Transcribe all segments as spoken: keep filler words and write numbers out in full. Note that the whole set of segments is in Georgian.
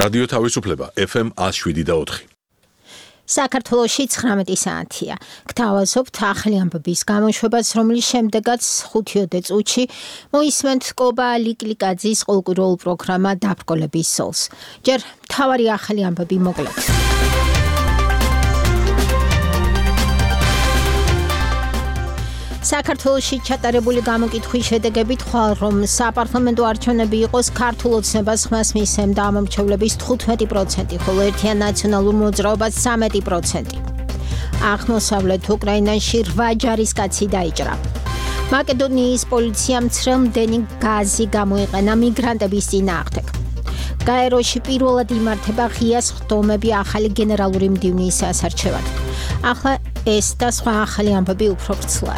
რადიო თავისუფლება F M one oh seven და four. საქართველოში ცხრამეტი საათია. გთავაზობთ ახალი ამბების გამოშვებას, რომლის შემდეგაც ხუთიოდე წუთში მოისმენთ კობა ლიკლიკაძის ყოლკვირეულ პროგრამა დაბრკოლების სოლს. ჯერ მთავარი ახალი ამბები მოკლედ. საქართველოში ჩატარებული გამოკითხვის შედეგებით ხვალ რომ საპარლამენტო არჩევნები იყოს ქართულ ოცნებას ხმას მისცემდა ამომრჩევლების თხუთმეტი პროცენტი, ხოლო ერთიან ნაციონალურ მოძრაობას ცამეტი პროცენტი. აღმოსავლეთ უკრაინაში რვა ჯარისკაცი დაიჭრა. მაკედონიის პოლიციამ ცრემლმდენი გაზი გამოიყენა მიგრანტების წინააღმდეგ. გაეროში პირველად იმართება ღია სხდომები ახალი გენერალური მდივნის ასარჩევად. ახლა ეს და სხვა ახალი ამბები უფრო ვრცლად.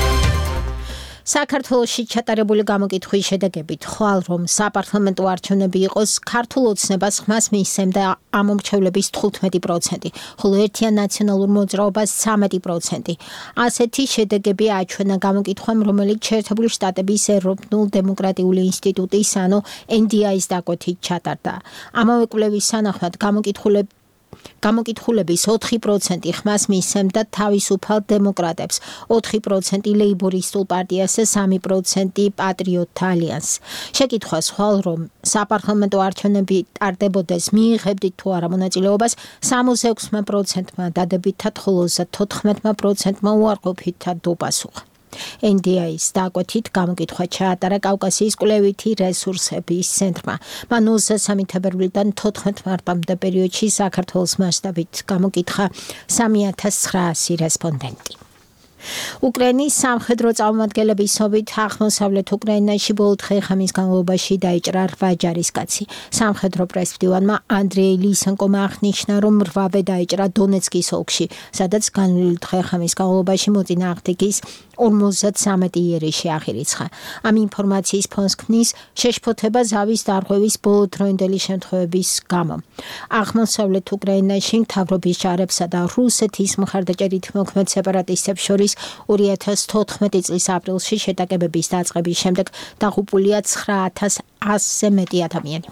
საქართველოში ჩატარებული გამოკითხვის შედეგებით ხვალ რომ საპარლამენტო არჩევნები იყოს ქართულ ოცნებას ხმას მისცემდა ამომრჩევლების თხუთმეტი პროცენტი, ხოლო ერთიან ნაციონალურ მოძრაობას ცამეტი პროცენტი. ასეთი შედეგები აჩვენა გამოკითხვამ, რომელიც შეერთებული შტატების ეროვნულ დემოკრატიული ინსტიტუტის ანუ N D I-ის დაკვეთით ჩატარდა. ამავე კვლევის თანახმად გამოკითხულები გამოკითხულების ოთხი პროცენტი ხმას მისცემდა თავისუფალ დემოკრატებს, ოთხი პროცენტი ლეიბორისტულ პარტიას და სამი პროცენტი პატრიოტთა ალიანსს. შეკითხვას ხვალ რომ საპარლამენტო არჩევნები ტარდებოდეს მიიღებდით თუ არა მონაწილეობას, სამოცდა ექვსი პროცენტმა დადებითად, ხოლო თოთხმეტი პროცენტმა უარყოფითად დუპასუხა. N D I-ის დაკვეთით გამოკითხვა ჩაატარა კავკასიის კვლევითი რესურსების ცენტრმა. მან ოცდასამი თებერვლიდან თოთხმეტი მარტამდე პერიოდში საქართველოს მასშტაბით გამოკითხა სამი ათას ცხრაასი რესპონდენტი. უკრაინის სამხედრო წარმომადგენლების ცნობით აღმოსავლეთ უკრაინაში ბოლო დღე-ღამის განმავლობაში დაიჭრა რვა ჯარისკაცი. სამხედრო პრესმდივანმა ანდრეი ლისენკომ აღნიშნა, რომ რვავე დაიჭრა დონეცკის ოლქში, სადაც განვლილი დღე-ღამის განმავლობაში მოწინააღმდეგის ორმოცდათვრამეტი იერიში აღირიცხა. ამ ინფორმაციის ფონს ქმნის შეშფოთება ზავის დარღვევის ბოლოდროინდელი შემთხვევების გამო. აღმოსავლეთ უკრაინაში მთავრობის ჯარებსა და რუსეთის მხარდაჭერით მოქმედ სეპარატისტებს შორის ორი ათას თოთხმეტი წლის აპრილში შეტაკებების დაწყების შემდეგ დაღუპულია ცხრა ათას ასზე მეტი ადამიანი.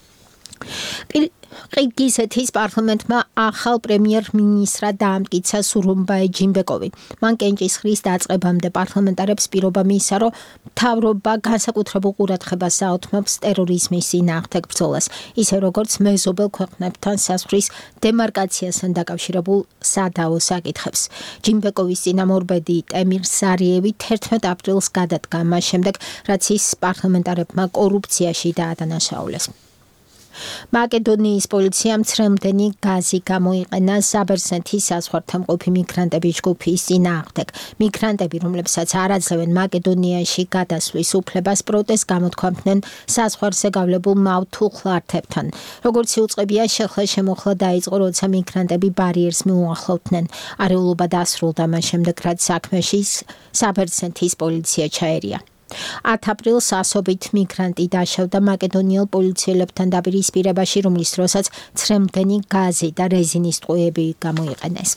ყირგიზეთის პარლამენტმა ახალ პრემიერ-მინისტრად დაამტკიცა სურუმბაი ჯინბეკოვი. მან კენჭისყრის დაწყებამდე პარლამენტარებს პირობა მისცა, რომ მთავრობა განსაკუთრებულ ყურადღებას აუთმობს ტერორიზმის წინააღმდეგ ბრძოლას, ისე როგორც მეზობელ ქვეყნებთან საზღვრის დემარკაციასთან დაკავშირებულ სადაო საკითხებს. ჯინბეკოვის წინამორბედი ტემირ სარიევი თერთმეტ აპრილს გადადგა მას შემდეგ, რაც ის პარლამენტარებმა კორუფციაში დაადანაშაულეს. მაკედონიის პოლიციამ ცრემლმდენი გაზი გამოიყენა საბერძნეთის საზღვართან მყოფი მიგრანტების ჯგუფის წინააღმდეგ. მიგრანტები, რომლებსაც არ აძლევენ მაკედონიაში გადასვლის უფლებას, პროტესტს გამოთქვამდნენ საზღვარზე გავლებულ მავთუხლართებთან. როგორც იუწყებია, შეხლა-შემოხლა დაიწყო, როცა მიგრანტები ბარიერს მიუახლოვდნენ. არეულობა დასრულდა მას შემდეგ, რაც საქმეში საბერძნეთის პოლიცია ჩაერია. ათ აპრილს ასობით მიგრანტი დაშავდა მაკედონიელ პოლიციელებთან დაპირისპირებაში, რომლის დროსაც ცრემლმდენი გაზი და რეზინის ტყუები გამოიყენეს.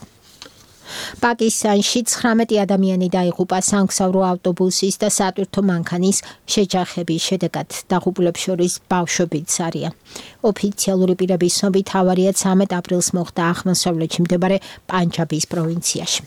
პაკისტანში ცხრამეტი ადამიანი დაიღუპა სამგზავრო ავტობუსის და სატვირთო მანქანის შეჯახების შედეგად. დაღუპულებს შორის ბავშვებიც არიან. ოფიციალური პირების ცნობით ავარია ცამეტ აპრილს მოხდა აღმოსავლეთში მდებარე პანჯაბის პროვინციაში.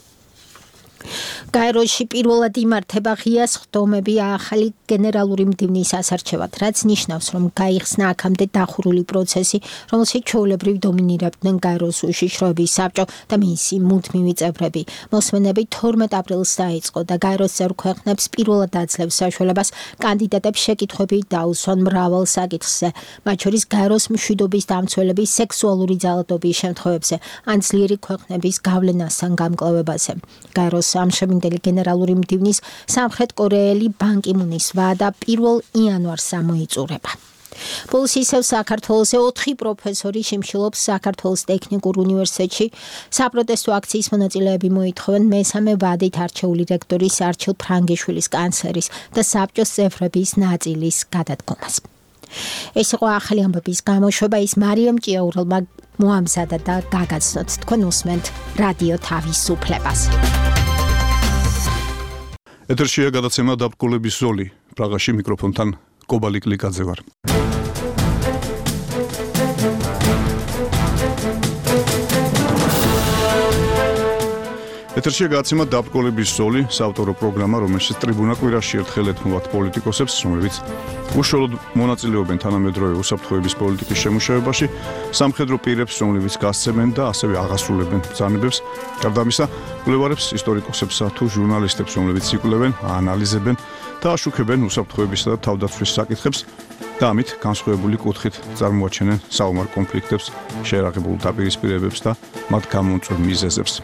გაეროში პირველად იმართება ღია სხდომები ახალი გენერალური მდივნის ასარჩევად, რაც ნიშნავს, რომ გაიხსნა აქამდე დახურული პროცესი, რომელშიც ჩვეულებრივ დომინირებდნენ გაეროს უშიშროების საბჭო და მისი მუდმივი წევრები. მოსმენები თორმეტ აპრილს დაიწყო და გაეროს წევრ ქვეყნებს პირველად აძლევს საშუალებას კანდიდატებს შეკითხვები დაუსვან მრავალ საკითხზე, მათ შორის გაეროს მშვიდობის დამცველების სექსუალური ძალადობის შემთხვევებზე ან ძლიერი ქვეყნების გავლენასთან გამკლავებაზე. გაეროს ამშემინდელი გენერალური მდივნის სამხრეთ კორეელი ბან კი მუნის ვადა პირველ იანვარს ამოიწურება. Polisi ისევ საქართველოსზე ოთხი პროფესორი შიმშილობს საქართველოს ტექნიკურ უნივერსიტეტში. საპროტესტო აქციის მონაწილეები მოითხოვენ მესამე ვადით არჩეული რექტორის არჩილ ფრანგიშვილის კანცლერის და საბჭოს წევრების ნაწილის გადადგომას. ეს იყო ახალი ამბების გამოშვება, ის მარიამ ჭიაურელმა მოამზადა და გაგაცნოთ. თქვენ უსმენთ რადიო თავისუფლებას. ეთერშია გადაცემა დაბრკოლების ზოლი. პრაღაში მიკროფონთან კობა ლიკლიკაძე ვარ. ეთერშია გადაცემა დაბრკოლების ზოლი, საავტორო პროგრამა, რომელშიც ტრიბუნა კვირაში ერთხელ ეთმობათ პოლიტიკოსებს, რომლებიც უშუალოდ მონაწილეობენ თანამედროვე უსაფრთხოების პოლიტიკის შემუშავებაში, სამხედრო პირებს, რომლებიც გასცემენ და ასევე აღასრულებენ ბრძანებებს. გარდა ამისა, კვლევარებს, ისტორიკოსებსა თუ ჟურნალისტებს, რომლებიც იკვლევენ, აანალიზებენ და აშუქებენ უსაფრთხოებისა და თავდაცვის საკითხებს და ამით განსხვავებული კუთხით წარმოაჩენენ საომარ კონფლიქტებს, შეერაღებულ დაპირისპირებებს და მათ გამომწვევ მიზეზებს.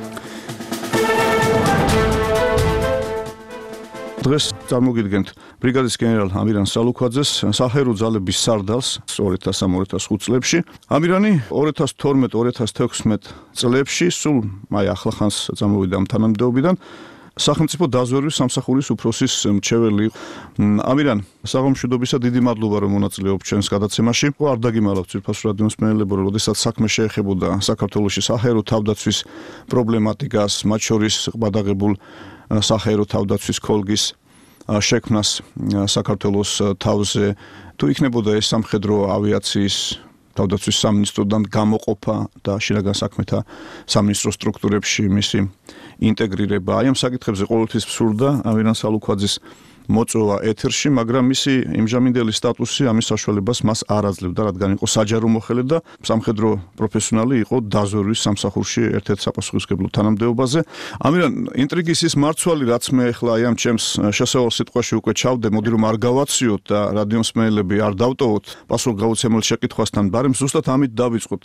დღეს წარმოგიდგენთ ბრიგადის გენერალ ამირან სალუქვაძეს, საჰაერო ძალების სარდალს ორი ათას სამი ორი ათას ხუთ წლებში. ამირანი ორი ათას თორმეტ ორი ათას თექვსმეტ წლებში, სულ აი ახლახანს წამოვიდა ამ თანამდებობიდან, სახელმწიფო დაზვერვის სამსახურის უფროსის მრჩეველი. ამირან, საღამოშვიდობისა, დიდი მადლობა რომ მონაწილეობთ ჩვენს გადაცემაში. არ დაგიმალავთ ძვირფას რადიოს მსმენელებო, როდესაც საქმე შეეხებოდა საქართველოში საჰაერო თავდაცვის პრობლემატიკას, მათ შორის ყბადაღებულ საჰაერო თავდაცვის ქოლგის შექმნას საქართველოს თავზე, თუ იქნებოდა ეს სამხედრო ავიაციის თავდაცვის სამინისტროდან გამოყოფა და შინაგან საქმეთა სამინისტრო სტრუქტურებში მისი ინტეგრირება. აი ამ საკითხებზე ყოველთვის ვსურდა ამირან სალუქვაძის მოწვევა ეთერში, მაგრამ მისი იმჟამინდელი სტატუსი ამის საშუალებას მას არ აძლევდა, რადგან იყო საჯარო მოხელე და სამხედრო პროფესიონალი იყო დაზვერვის სამსახურში ერთ-ერთ საპასუხისმგებლო თანამდებობაზე. ამირან, ინტრიგის ის მარცვალი, რაც მე ახლა აი ამ ჩემს შესავალ სიტყვაში უკვე ჩავდე, მოდი რომ არ გავაციოთ და რადიო მსმენელები არ დავტოვოთ პასუხგაუცემელ შეკითხვასთან, ბარემ ზუსტად ამით დავიწყოთ.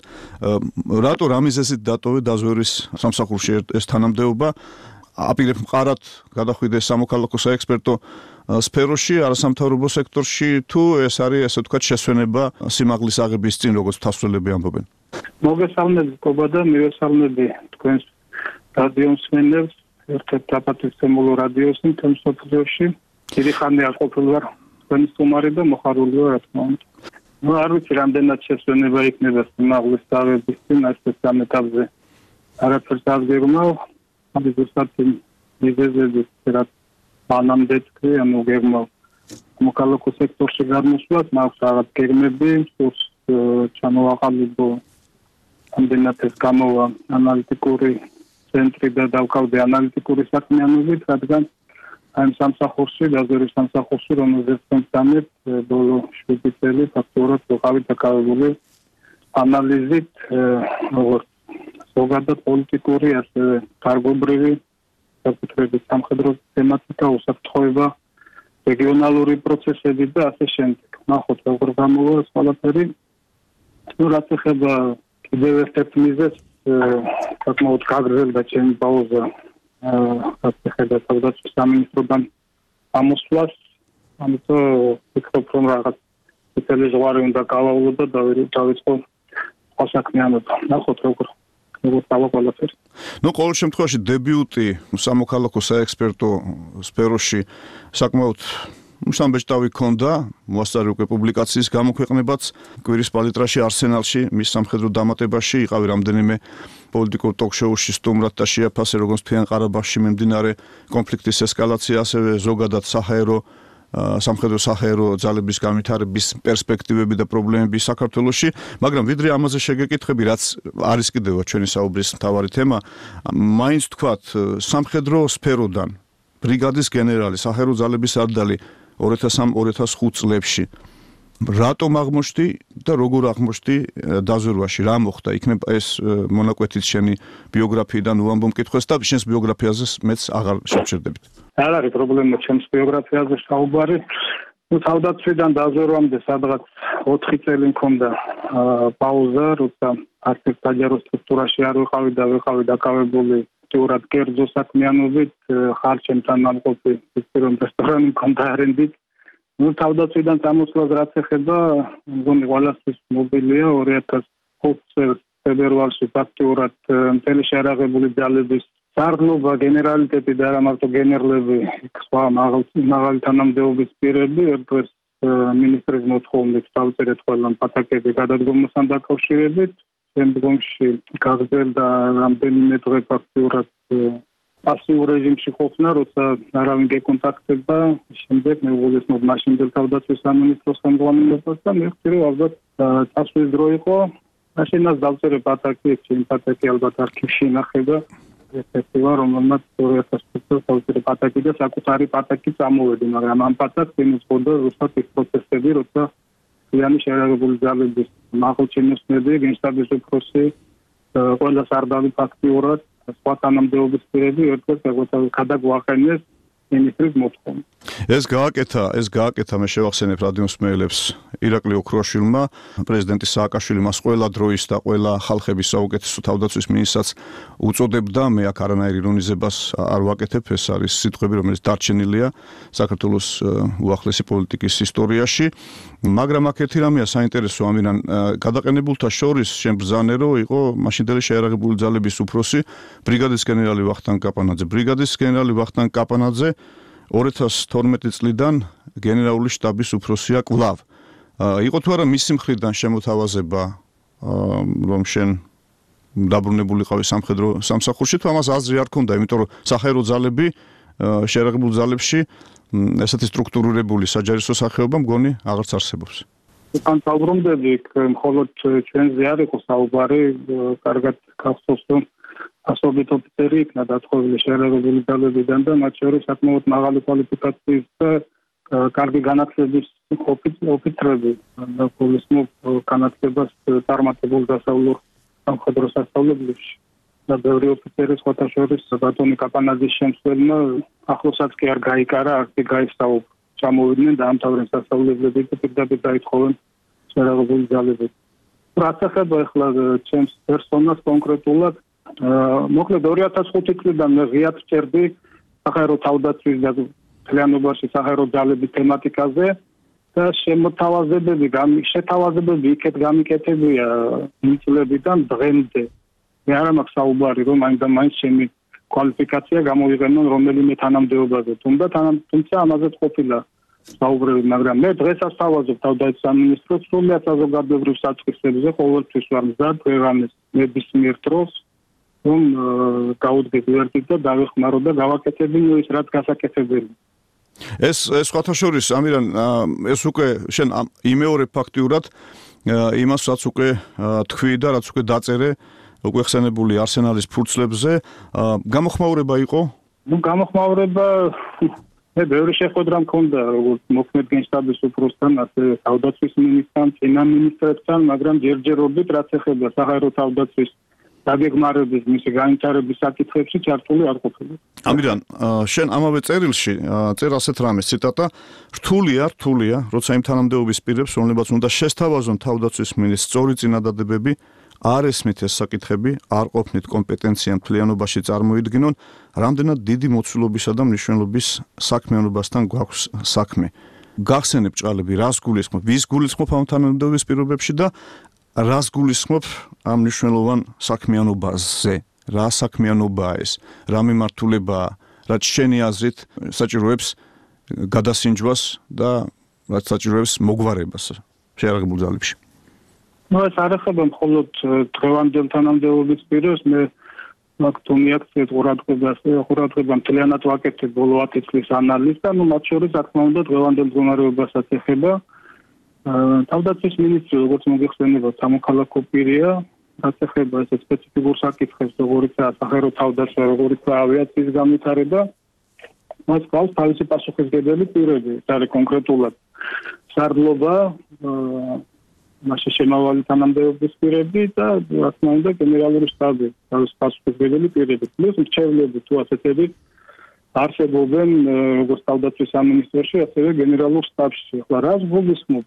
რატო რა მიზეზით დატოვე დაზვერვის სამსახურში ეს თანამდებობა? აპირებ მყარად გადახვიდეს სამოქალაქო საექსპერტო სფეროში, არასამთავრობო სექტორში, თუ ეს არის ასე ვთქვათ შესვენება სიმაღლის აღების წინ, როგორც თასვლელები ამბობენ. მოგესალმებით ყობა და მივესალმები თქვენს რადიო მსმენელს, ერთ-ერთ დაპატივცემულო რადიოს მთელ მსოფლიოში. დიდი ხანი არ ყოფილი ვარ თქვენი სტუმარი და მოხარული ვარ, რა თქმა უნდა. ნუ არ ვიცი რამდენად შესვენება იქნება სიმაღლის აღების წინ ეს სამეთაბზე. არაფერს არ გეგმავ. ამ ზუსტად მიზეზები რაც მანამდე თქვი, ანუ გეგმავ მოქალაქო სექტორში გადმოსვლას, მაქვს რაღაც გეგმები, სულს ჩამოვაყალიბო ამდენად ეს გამოვა ანალიტიკური ცენტრი და დავკავდე ანალიტიკური საქმიანობით, რადგან ამ სამსახურში, დაზვერვის სამსახურში, რომელზეც ვცემთ, ბოლო შვიდი წელი ფაქტობრივად ვიყავით დაკავებული ანალიზით, როგორც ზოგადად პოლიტიკური, ასევე კარგობრივი საკითხების სამხედრო თემატიკა, უსაფრთხოება, რეგიონალური პროცესები და ასე შემდეგ. ნახოთ როგორ გამოვა ეს ყველაფერი. ნუ რაც ეხება კიდევ ერთ მიზეზს, საკმაოდ გაგრძელდა ჩემი პაუზა, რაც ეხება თავდაცვის სამინისტროდან ამოსვლას, ამიტომ ვფიქრობ, რომ რაღაც წელი ზღვარი უნდა გავავლო და დავიწყო სხვა საქმიანობა. ნახოთ როგორ ნუ ყოველ შემთხვევაში დებიუტი სამოქალაქო საექსპერტო სფეროში საკმაოდ სამბეჭდავი ქონდა, მოასწარი უკვე პუბლიკაციის გამოქვეყნებაც კვირის პალიტრაში არსენალში, მის სამხედრო დამატებაში იყავი რამდენიმე პოლიტიკურ ტოქ-შოუში სტუმრად და შეაფასე როგორც მთიან ყარაბაღში მიმდინარე კონფლიქტის ესკალაცია, ასევე ზოგადად საჰაერო სამხედრო საჰაერო ძალების განვითარების პერსპექტივები და პრობლემები საქართველოში, მაგრამ ვიდრე ამაზე შეგეკითხები, რაც არის კიდევ ჩვენი საუბრის მთავარი თემა, მაინც თქვათ სამხედრო სფეროდან ბრიგადის გენერალი, საჰაერო ძალების სარდალი ორი ათას სამი ორი ათას ხუთ წლებში რატომ აღმოჩნდი და როგორ აღმოჩნდი დაზვერვაში, რა მოხდა? იქნება ეს მონაკვეთით შენი ბიოგრაფიიდან უამბო მკითხოს და შენს ბიოგრაფიაზე მეც აღარ შევჩერდებით. არ არის პრობლემა ჩემს ბიოგრაფიაზე საუბარი. ნუ თავდაცვიდან დაზვერვამდე სადღაც ოთხი წელი მქონდა პაუზა, როცა არც ერთ საჯარო სტრუქტურაში არ ვიყავი და ვიყავი დაკავებული აქტიურად კერძო საქმიანობით, ხარჯებთან ამყოფი ფიქრობ რესტორანი მქონდა არენდით. ნუ თავდაცვიდან წამოსვლას რაც ეხება, მგონი ყველასთვის მობილია ორი ათას ხუთ წელს ფებრუარში ფაქტიურად მთელი შეერაღებული ძალების სარდლობა, გენერალიტეტი და არა მარტო გენერლები, სხვა მაღალი თანამდებობის პირები, ერთ დღეს მინისტრის მოთხოვნით დავწერეთ ყველა პატაკები გადადგომასთან დაკავშირებით, შემდგომში გაგრძელდა რამდენიმე დღე ფაქტიურად პასიურ რეჟიმში ყოფნა, როცა არავინ გეკონტაქტება, შემდეგ მეუღლესმოდ მაშინდელ თავდაცვის სამინისტროს ხელმძღვანელობას და მივხვდი, რომ ალბათ წასვლის დრო იყო. მაშინაც დავწერე პატაკი, ჩემი პატაკი ალბათ არქივში ინახება. ერთ-ერთი ვარ, რომელმაც ორი ათას ხუთი წელს პატაკი და საკუთარი პატაკი წამოვედი, მაგრამ ამ პატაკს იმუწყდა უბრალოდ ის პროცესები, როცა იანი შეერაგებული ძალების მაღალჩინოსნები, გენშტაბის უფროსი, ყველა სარდალი ფაქტიურად სხვა თანამდებობის პირები ერთ-ერთ გადაგვაყენეს ministris მოთხოვნა. ეს გააკეთა, ეს გააკეთა მე შევახსენებ რადიო მსმენელებს ირაკლი ოქროაშვილმა, პრეზიდენტი სააკაშვილი მას ყველა დროის და ყველა ხალხების საუკეთესო თავდაცვის მინისტრად უწოდებდა. მე აქ არანაირ ირონიზებას არ ვაკეთებ, ეს არის სიტყვები, რომელიც დარჩენილია საქართველოს უახლესი პოლიტიკის ისტორიაში. მაგრამ აქ ერთი რამეა საინტერესო, ამიდან გადაყენებულთა შორის შემბრძანე, რომ იყო მაშინდელი შეიარაღებული ძალების უფროსი ბრიგადის გენერალი ვახტანგ კაპანაძე. ბრიგადის გენერალი ვახტანგ კაპანაძე ორი ათას თორმეტი წლიდან გენერალური შტაბის უფროსია კვლავ. იყო თუ არა მისი მხრიდან შემოთავაზება, რომ შენ დაბრუნებულიყავი სამხედრო სამსახურში, თუ ამას აზრი არ ქონდა, იმიტომ რომ საჰაერო ძალები შეიარაღებულ ძალებში ესეთი სტრუქტურირებული საჯარისო სახეობა მგონი აღარც არსებობს. Όταν საუბრობდები, მხოლოდ ჩვენზე არ იყო საუბარი, კარგად გახსოვს, რომ ასობით ოფიცერი იქნა დათხოვილი შეიარაღებული ძალებიდან და მათ შორის საკმაოდ მაღალი კვალიფიკაციის და კარგი განათლების ოფიცრები და პოლისმო განათლებას წარმატებულ დასავლურ სამხედრო სასწავლებლებში. და ბევრი ოფიცერი სხვათა შორის ბატონი კაპანაძის შემცველმა ახლოსაც კი არ გაიკარა, არ კი გაისწავლა. ჩამოვიდნენ და ამთავრენ სასწავლებლები და პირდაპირ დაითხოვენ შეიარაღებული ძალებებს. რაც ახება ახლა ჩემს პერსონას კონკრეტულად მოკლედ ორი ათას ხუთი წლიდან მე ღიად ვჭერდი საჰაერო თავდაცვის და მთლიანობაში საჰაერო ძალების თემატიკაზე და შემოთავაზებები, შეთავაზებები იქეთ გამიკეთებია იმ წლებიდან დღემდე. მე არ მაქვს საუბარი, რომ მაინც და მაინც ჩემი კვალიფიკაცია გამოვიყენონ რომელიმე თანამდებობაზე. თუმცა ამაზე ყოფილა საუბრები, მაგრამ მე დღეს ასთავაზობ თავდაცვის სამინისტროს სრულიად საზოგადოებრივ საწყისებზე, ყოველთვის ვარ მზად ქვეყანას ნებისმიერ დროს რომ გაუდგეთ ვერტით და დავეხმარო და გავაკეთებინო ის რაც გასაკეთებელი. ეს ეს სხვათა შორის ამირან ეს უკვე შენ იმეორებ ფაქტიურად იმას რაც უკვე თქვი და რაც უკვე დაწერე უკვე ხსენებული არსენალის ფურცლებზე გამოხმაურება იყო? ნუ გამოხმაურება მე ბევრი შეხვედრა მქონდა როგორც მოქმედ გენშტაბის უფროსთან, ასე თავდაცვის მინისტრთან, წინა მინისტრებთან, მაგრამ ჯერჯერობით რაც ეხება საჰაერო თავდაცვის დაგეგმარების მისი განვითარების საკითხებში ჩართული არ ყოფილა. ამიდან შენ ამავე წერილში წერ ასეთ რამეს ციტატა რთულია, რთულია, როცა იმ თანამდებობის პირებს, რომლებაც უნდა შესთავაზონ თავდაცვის მინისტრს სწორი წინადადებები, არ ესმით ეს საკითხები, არ ყოფნით კომპეტენცია მთლიანობაში წარმოიდგინონ, რამდენად დიდი მოცულობისა და მნიშვნელობის საქმიანობასთან გვაქვს საქმე. გახსენებ ჭყალები, რას გულისხმობ, ვის გულისხმობ ამ თანამდებობის პირობებში და რას გულისხმობ ამ მნიშვნელოვან საქმიანობაზე, რა საქმიანობაა ეს, რა მიმართულებაა, რაც შენი აზრით საჭიროებს გადასინჯვას და რაც საჭიროებს მოგვარებას შეიარაღებულ ძალებში. ნუ ეს არ ეხება მხოლოდ დღევანდელ თანამდებობის პირებს, მე მაგთუმი აქციეთ ყურადღებას, ყურადღება მთლიანად ვაკეთებ ბოლო ათი წლის ანალიზს და ნუ მათ შორის რა თქმა უნდა დღევანდელ მდგომარეობასაც ეხება. თავდაცვის მინისტრი როგორც მოგეხსენებათ სამოქალაქო პირია, რაც ეხება ეს სპეციფიკურ საკითხებს, როგორიცაა საჰაერო თავდაცვა, როგორიცაა ავიაციის განვითარება, მას ყავს თავისი პასუხისმგებელი პირები, ეს არის კონკრეტულად სარდლობა, მასში შემავალი თანამდებობის პირები და რა თქმა უნდა გენერალური შტაბი, თავისი პასუხისმგებელი პირები, პლუს მრჩევლები თუ ასეთები არსებობენ როგორც თავდაცვის სამინისტროში, ასევე გენერალურ შტაბში. ახლა რას გულისხმობ?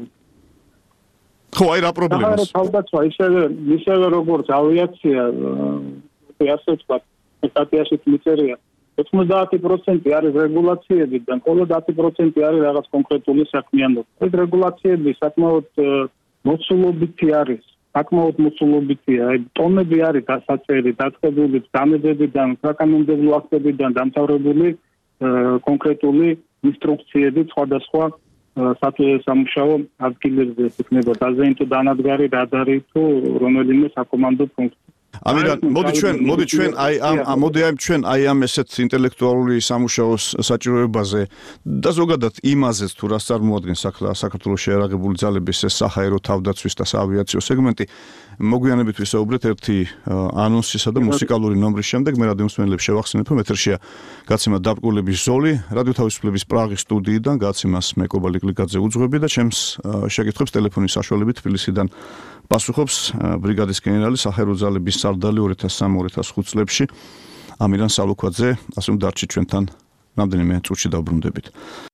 ხო, აი რა პრობლემაა? თავდაცვა ისევე ისევე როგორც ავიაცია, ასე ვთქვათ, სტატიაში მიწერია, ოცდაათი პროცენტი არის რეგულაციებიდან, მხოლოდ ათი პროცენტი არის რაღაც კონკრეტული საქმიანობა. ეს რეგულაციები საკმაოდ მოცულობითი არის. საკმაოდ მოცულობითია, აი ტონები არის დასაწერი, დაწყებული დამებებიდან, საკანონმდებლო აქტებიდან დამთავრებული კონკრეტული ინსტრუქციები სხვადასხვა სამუშაო ადგილებზე, იქნება დაზეინტო დანადგარი, რადარი თუ რომელიმე საკომანდო პუნქტი. ამირან, მოდი ჩვენ, მოდი ჩვენ აი ამ მოდი აი ჩვენ აი ამ ესეთ ინტელექტუალური სამუშაოს საჭიროებაზე და ზოგადად იმაზეც თუ რას წარმოადგენს საქართველოს შეერაღებული ძალების ეს საჰაერო თავდაცვის და საავიაციო სეგმენტი მოგვიანებით ვისაუბრეთ ერთი ანონსისა და მუსიკალური ნომრის შემდეგ მე რადიო მსმენელებს შევახსენებ რომ ეთერშია გაცემა დაბრკოლების ზოლი რადიო თავისუფლების პრაღის სტუდიიდან გაცემას მე კობალე გლიკაძე უძღვები და ჩემს შეკითხვებს ტელეფონის საშუალებით თბილისიდან პასუხობს ბრიგადის გენერალი საჰაერო ძალების სარდალი ორი ათას სამი ორი ათას ხუთ წლებში ამირან სალუქვაძე ასე რომ დარჩით ჩვენთან რამდენიმე წუთში დავბრუნდებით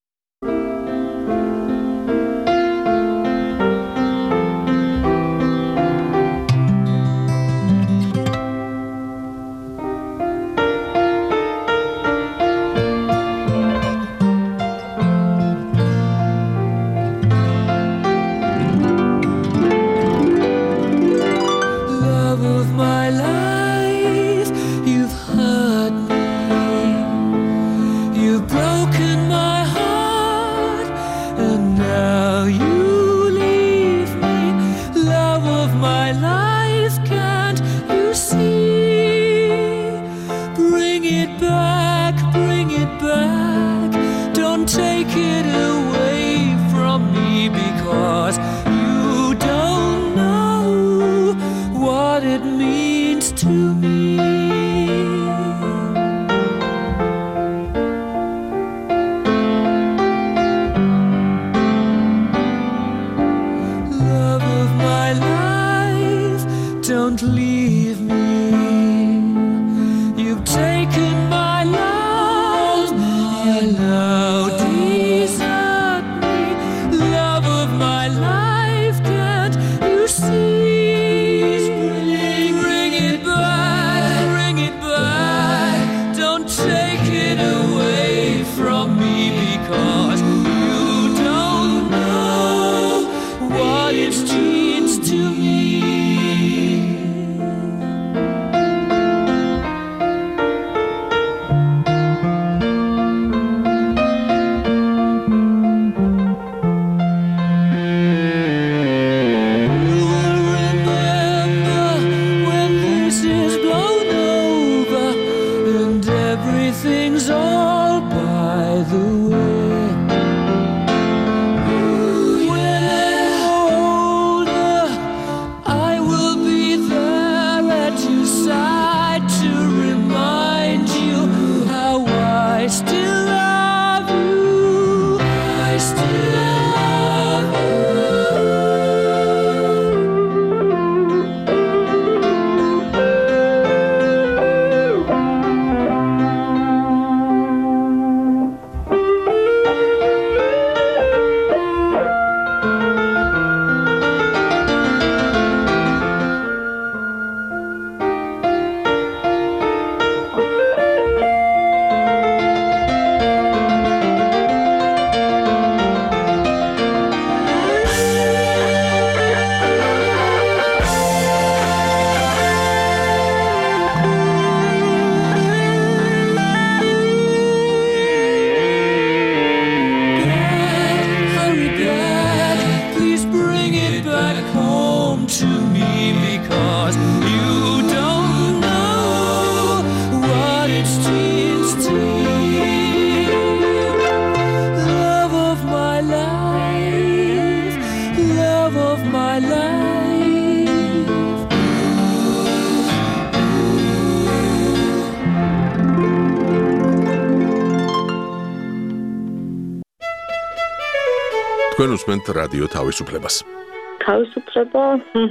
თქვენ უსმენთ რადიო თავისუფლებას. თავისუფლება,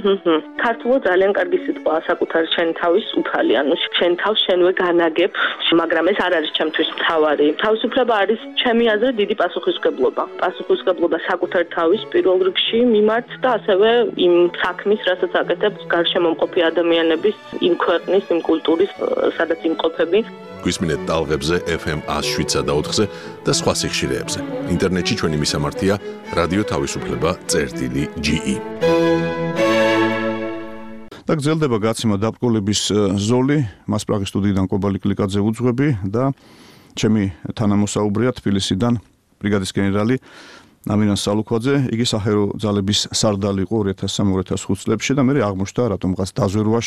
ქართულად ძალიან კარგი სიტყვაა საკუთარი შენ თავის უფალი, ანუ შენ თავს შენვე განაგებ, მაგრამ ეს არ არის ჩემთვის მთავარი. თავისუფლება არის ჩემი აზრით დიდი პასუხისმგებლობა. პასუხისმგებლობა საკუთარ თავის პირველ რიგში მიმართ და ასევე იმ საქმის, რასაც აკეთებ გარშემომყოფი ადამიანების, იმ ქვეყნის, იმ კულტურის, სადაც იმყოფები. გვისმინეთ ტალღებზე ეფ ემ ას შვიდსა და ოთხზე და სხვა სიხშირეებზე. ინტერნეტში ჩვენი მისამართია რადიო თავისუფლება წერტილი ჯი ი. და გრძელდება გაცემა დაბრკოლების ზოლი, მას პრაღის სტუდიიდან კობალე გლიკაძე უძღვები და ჩემი თანამოსაუბრეა თბილისიდან ბრიგადის გენერალი ამირან სალუქვაძე, იგი საჰაერო ძალების სარდალი იყო ორი ათას სამი ორი ათას ხუთ წლებში და მე აღმოჩნდა რატომღაც დაზვერვაში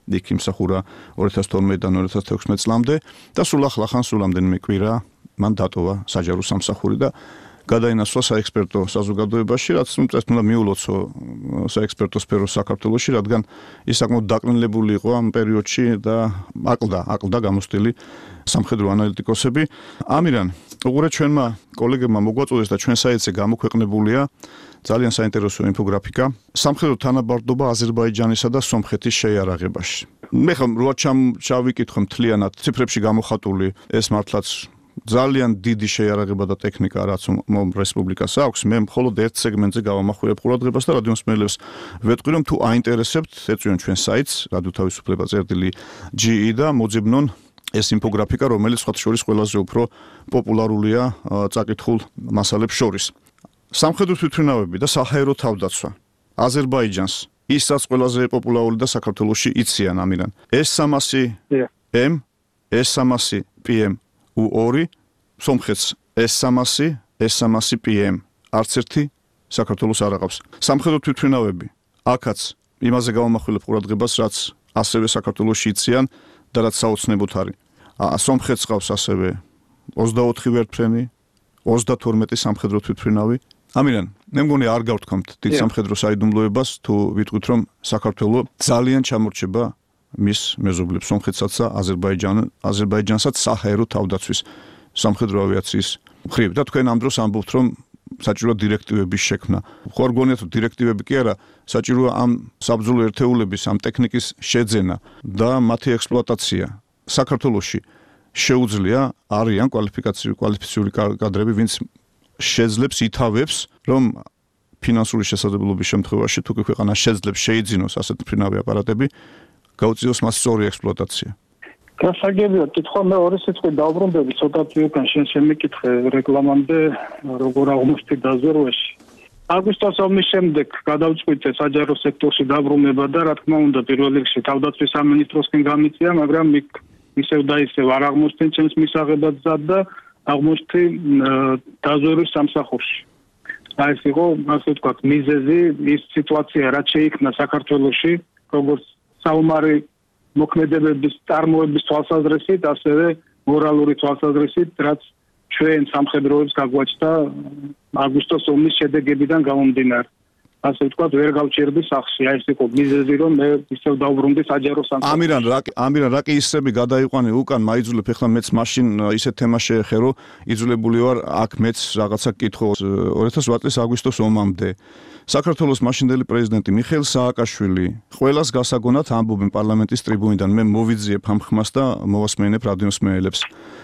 იქ იმსახურა ორი ათას თორმეტიდან ორი ათას თექვსმეტ წლამდე და სულ ახლახან სულ ამდენიმე კვირა მან დატოვა საჯარო სამსახური და გადაინაცვლა საექსპერტო საზოგადოებაში, რაც უმწეს უნდა მიულოცო საექსპერტო სფეროს საქართველოში, რადგან ის საკმაოდ დაკნინლებული იყო ამ პერიოდში და აკლდა, აკლდა გამოსტილი სამხედრო ანალიტიკოსები. ამირან, უყურე ჩვენმა კოლეგებმა მოგვაწოდეს და ჩვენ საიტზე გამოქვეყნებულია ძალიან საინტერესო ინფოგრაფიკა სამხედრო თანაბარდობა აზერბაიჯანისა და სომხეთის შეიარაღებაში. მე ხომ რა ჩავიკითხო მთლიანად ციფრებში გამოხატული ეს მართლაც ძალიან დიდი შეიარაღება და ტექნიკა რაც მომ რესპუბლიკას აქვს. მე მხოლოდ ერთ სეგმენტზე გავამახვილებ ყურადღებას და რადიო მსმენელებს ვეტყვი რომ თუ აინტერესებთ, ეწვიონ ჩვენ საიტს რადიო თავისუფლება წერტილი ჯი ი და მოძებნონ ეს ინფოგრაფიკა, რომელიც სხვა შორის ყველაზე უფრო პოპულარულია წაკითხულ მასალებს შორის. სამხედრო თვითმფრინავები და საჰაერო თავდაცვა აზერბაიჯანს ისაც ყველაზე პოპულარული და საქართველოში იციან ამირან ეს სამასი ემ ეს სამასი პი ემ უ ორი სომხეთს ეს სამასი ეს სამასი პი ემ არც ერთი საქართველოს არ აყავს სამხედრო თვითმფრინავები აქაც იმაზე გავამახვილებ ყურადღებას რაც ასევე საქართველოში იციან და რაც საოცნებოდ არის სომხეთს ყავს ასევე ოცდაოთხი ვერტმფრენი ოცდათორმეტი სამხედრო თვითმფრინავი ამირან მე მგონი არ გავთქვამთ დიდ სამხედრო საიდუმლოებას თუ ვიტყვით რომ საქართველო ძალიან ჩამორჩება მის მეზობლებს სომხეთსაც და აზერბაიჯან აზერბაიჯანსაც საჰაერო თავდაცვის სამხედრო ავიაციის მხრივ და თქვენ ამ დროს ამბობთ რომ საჭიროა დირექტივების შექმნა ხო არ გონიათ რომ დირექტივები კი არა საჭიროა ამ საბრძოლო ერთეულების ამ ტექნიკის შეძენა და მათი ექსპლუატაცია საქართველოში შეუძლია არიან კვალიფიკაციური კვალიფიციური კადრები ვინც შეძლებს ითავებს რომ ფინანსური შესაძლებლობის შემთხვევაში თუ ქვეყანა შეძლებს შეიძინოს ასეთ მფრინავი აპარატები გაუწიოს მას სწორი ექსპლუატაცია. გასაგებია კითხვა მე ორი სიტყვით დაუბრუნდები ცოტათი უკან შენ შემიკითხე რეკლამამდე როგორ აღმოჩნდა დაზვერვაში. აგვისტოს ომის შემდეგ გადავწყვიტე საჯარო სექტორში დაბრუნება და რა თქმა უნდა პირველ რიგში თავდაცვის სამინისტროსკენ გამიწია, მაგრამ იქ ისევ და ისევ არ აღმოჩნდა ჩემს მისაღებად ზად და აღმოჩნდა დაზვერვის სამსახურში. აი ეს იყო ასე ვთქვათ მიზეზი ის სიტუაცია რაც შეიქმნა საქართველოში როგორც საომარი მოქმედებების წარმოების თვალსაზრისით, ასევე მორალური თვალსაზრისით, რაც ჩვენ სამხედროებს გაგვაჩნდა აგვისტოს ომის შედეგებიდან გამომდინარე. ასე ვთქვათ, ვერ გავჩერდი სახში. აი ეს იყო მიზეზი, რომ მე ისევ დავბრუნდი საჯარო სამსახურში. ამირან, რა ამირან რა კი ისები გადაიყვანე უკან, მაიძულებ ეხლა მეც მაშინ ისეთ თემა შეეხერო, იძულებული ვარ აქ მეც რაღაცა კითხო ორი ათას ოთხ წლის აგვისტოს ომამდე. საქართველოს მაშინდელი პრეზიდენტი მიხეილ სააკაშვილი ყველას გასაგონად ამბობენ პარლამენტის ტრიბუნიდან მე მოვიძიებ ამ ხმას და მოვასმენებ რადიო მსმენელებს.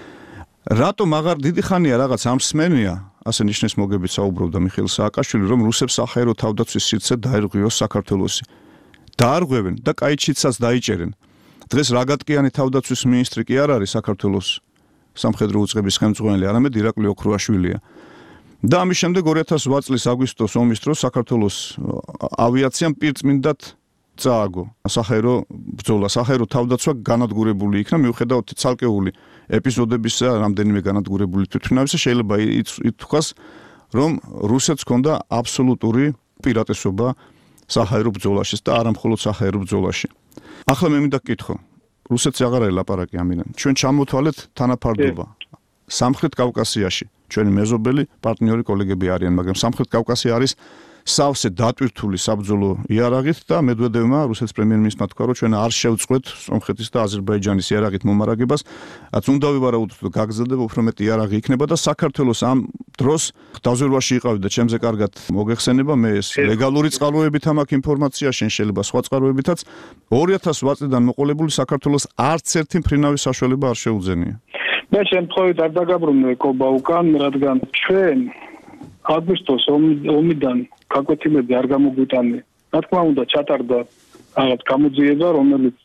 რატომ აღარ დიდი ხანია რაღაც ამ მსმენია ასე ნიშნის მოგებით საუბრობდა მიხეილ სააკაშვილი რომ რუსებს საჰაერო თავდაცვის სივრცე დაერღვიოს საქართველოსი. დაარღვევენ და კაიჩიცას დაიჭერენ. დღეს რაგატკიანი თავდაცვის მინისტრი კი არ არის საქართველოს სამხედრო უწყების ხელმძღვანელი, არამედ ირაკლი ოქრუაშვილია. და ამის შემდეგ ორი ათას ოთხ წლის აგვისტოს ომის დროს საქართველოს ავიაციამ პირწმინდად წააგო საჰაერო ბრძოლა, საჰაერო თავდაცვა განადგურებული იქნა მიუხედავად ცალკეული ეპიზოდებისა, რამდენიმე განადგურებული თვითმფრინავისა შეიძლება ითქვას, რომ რუსეთს ჰქონდა აბსოლუტური პირატესობა საჰაერო ბრძოლაში და არა მხოლოდ საჰაერო ბრძოლაში. ახლა მე მინდა გკითხო, რუსეთს აღარ არის ლაპარაკი ამიდან. ჩვენ ჩამოთვალეთ თანაფარდობა სამხრეთ კავკასიაში. ჩვენი მეზობელი პარტნიორი კოლეგები არიან, მაგრამ სამხრეთ კავკასია არის სავსე დატვირთული საბრძოლო იარაღით და მედვედევმა რუსეთის პრემიერ-მინისტრმა თქვა, რომ ჩვენ არ შევწყვეთ სომხეთის და აზერბაიჯანის იარაღით მომარაგებას, რაც უნდა ვივარაუდოთ, რომ გაგრძელდება უფრო მეტი იარაღი იქნება და საქართველოს ამ დროს დაზვერვაში იყავი და ჩემზე კარგად მოგეხსენება, მე ეს ლეგალური წყაროებით ამ აქ ინფორმაცია, შენ შეიძლება სხვა წყაროებითაც ორი ათას ოთხ წლიდან მოყოლებული საქართველოს არც ერთი მფრინავის საშუალება არ შეუძენია. მე შემთხვევით არ დაგაბრუნე კობა უკან, რადგან ჩვენ აგვისტოს ომიდან გაკვეთილები არ გამოგვიტანე. რა თქმა უნდა, ჩატარდა რაღაც გამოძიება, რომელიც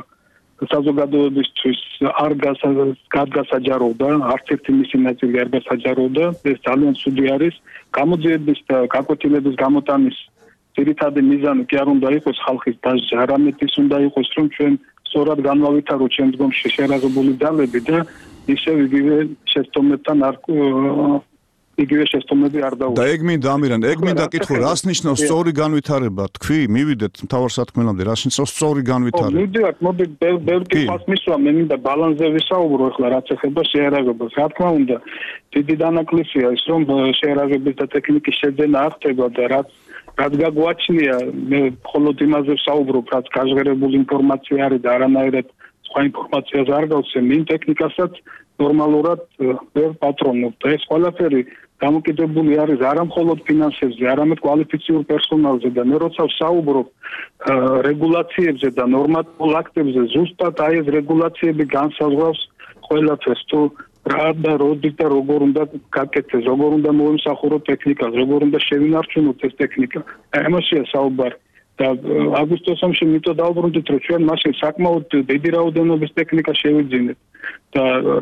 საზოგადოებისთვის არ გადასაჯაროვდა, არც ერთი მისი ნაწილი არ გასაჯაროვდა. ეს ძალიან ცუდი არის. გამოძიების და გაკვეთილების გამოტანის ძირითადი მიზანი კი არ უნდა იყოს ხალხის დასჯა, არამედ ის უნდა იყოს, რომ ჩვენ სწორად განვავითაროთ შემდგომში შერაღებული ძალები და ისევ იგივე შეცდომებთან არ იგივე შეცდომები არ დაუშვათ. და ეგ მინდა ამირან, ეგ მინდა კითხო, რას ნიშნავს სწორი განვითარება? თქვი, მივიდეთ მთავარ სათქმელამდე, რას ნიშნავს სწორი განვითარება? მივიდეთ, მოდი ბევრი კითხვას მისვა, მე მინდა ბალანსზე ვისაუბრო ახლა რაც ეხება შეერაგებას. რა თქმა უნდა, დიდი დანაკლისია ის, რომ შეერაგების და ტექნიკის შეძენა არ ხდება და რაც რაც გაგვაჩნია, მე მხოლოდ იმაზე ვსაუბრობ, რაც გაჟღერებული ინფორმაცია არის და არანაირად სხვა ინფორმაციას არ გავცემ, იმ ტექნიკასაც ნორმალურად ვერ პატრონობ და ეს ყველაფერი გამოკიდებული არის არა მხოლოდ ფინანსებზე, არამედ კვალიფიციურ პერსონალზე და მე როცა ვსაუბრობ რეგულაციებზე და ნორმატიულ აქტებზე, ზუსტად აი ეს რეგულაციები განსაზღვრავს ყველაფერს, თუ რა და როდის და როგორ უნდა გაკეთდეს, როგორ უნდა მოიმსახუროთ ტექნიკას, როგორ უნდა შევინარჩუნოთ ეს ტექნიკა. ამაშია საუბარი. და აგვისტოს ომში მითო დაუბრუნდით, რომ ჩვენ მაშინ საკმაოდ დიდი რაოდენობის ტექნიკა შევიძინეთ და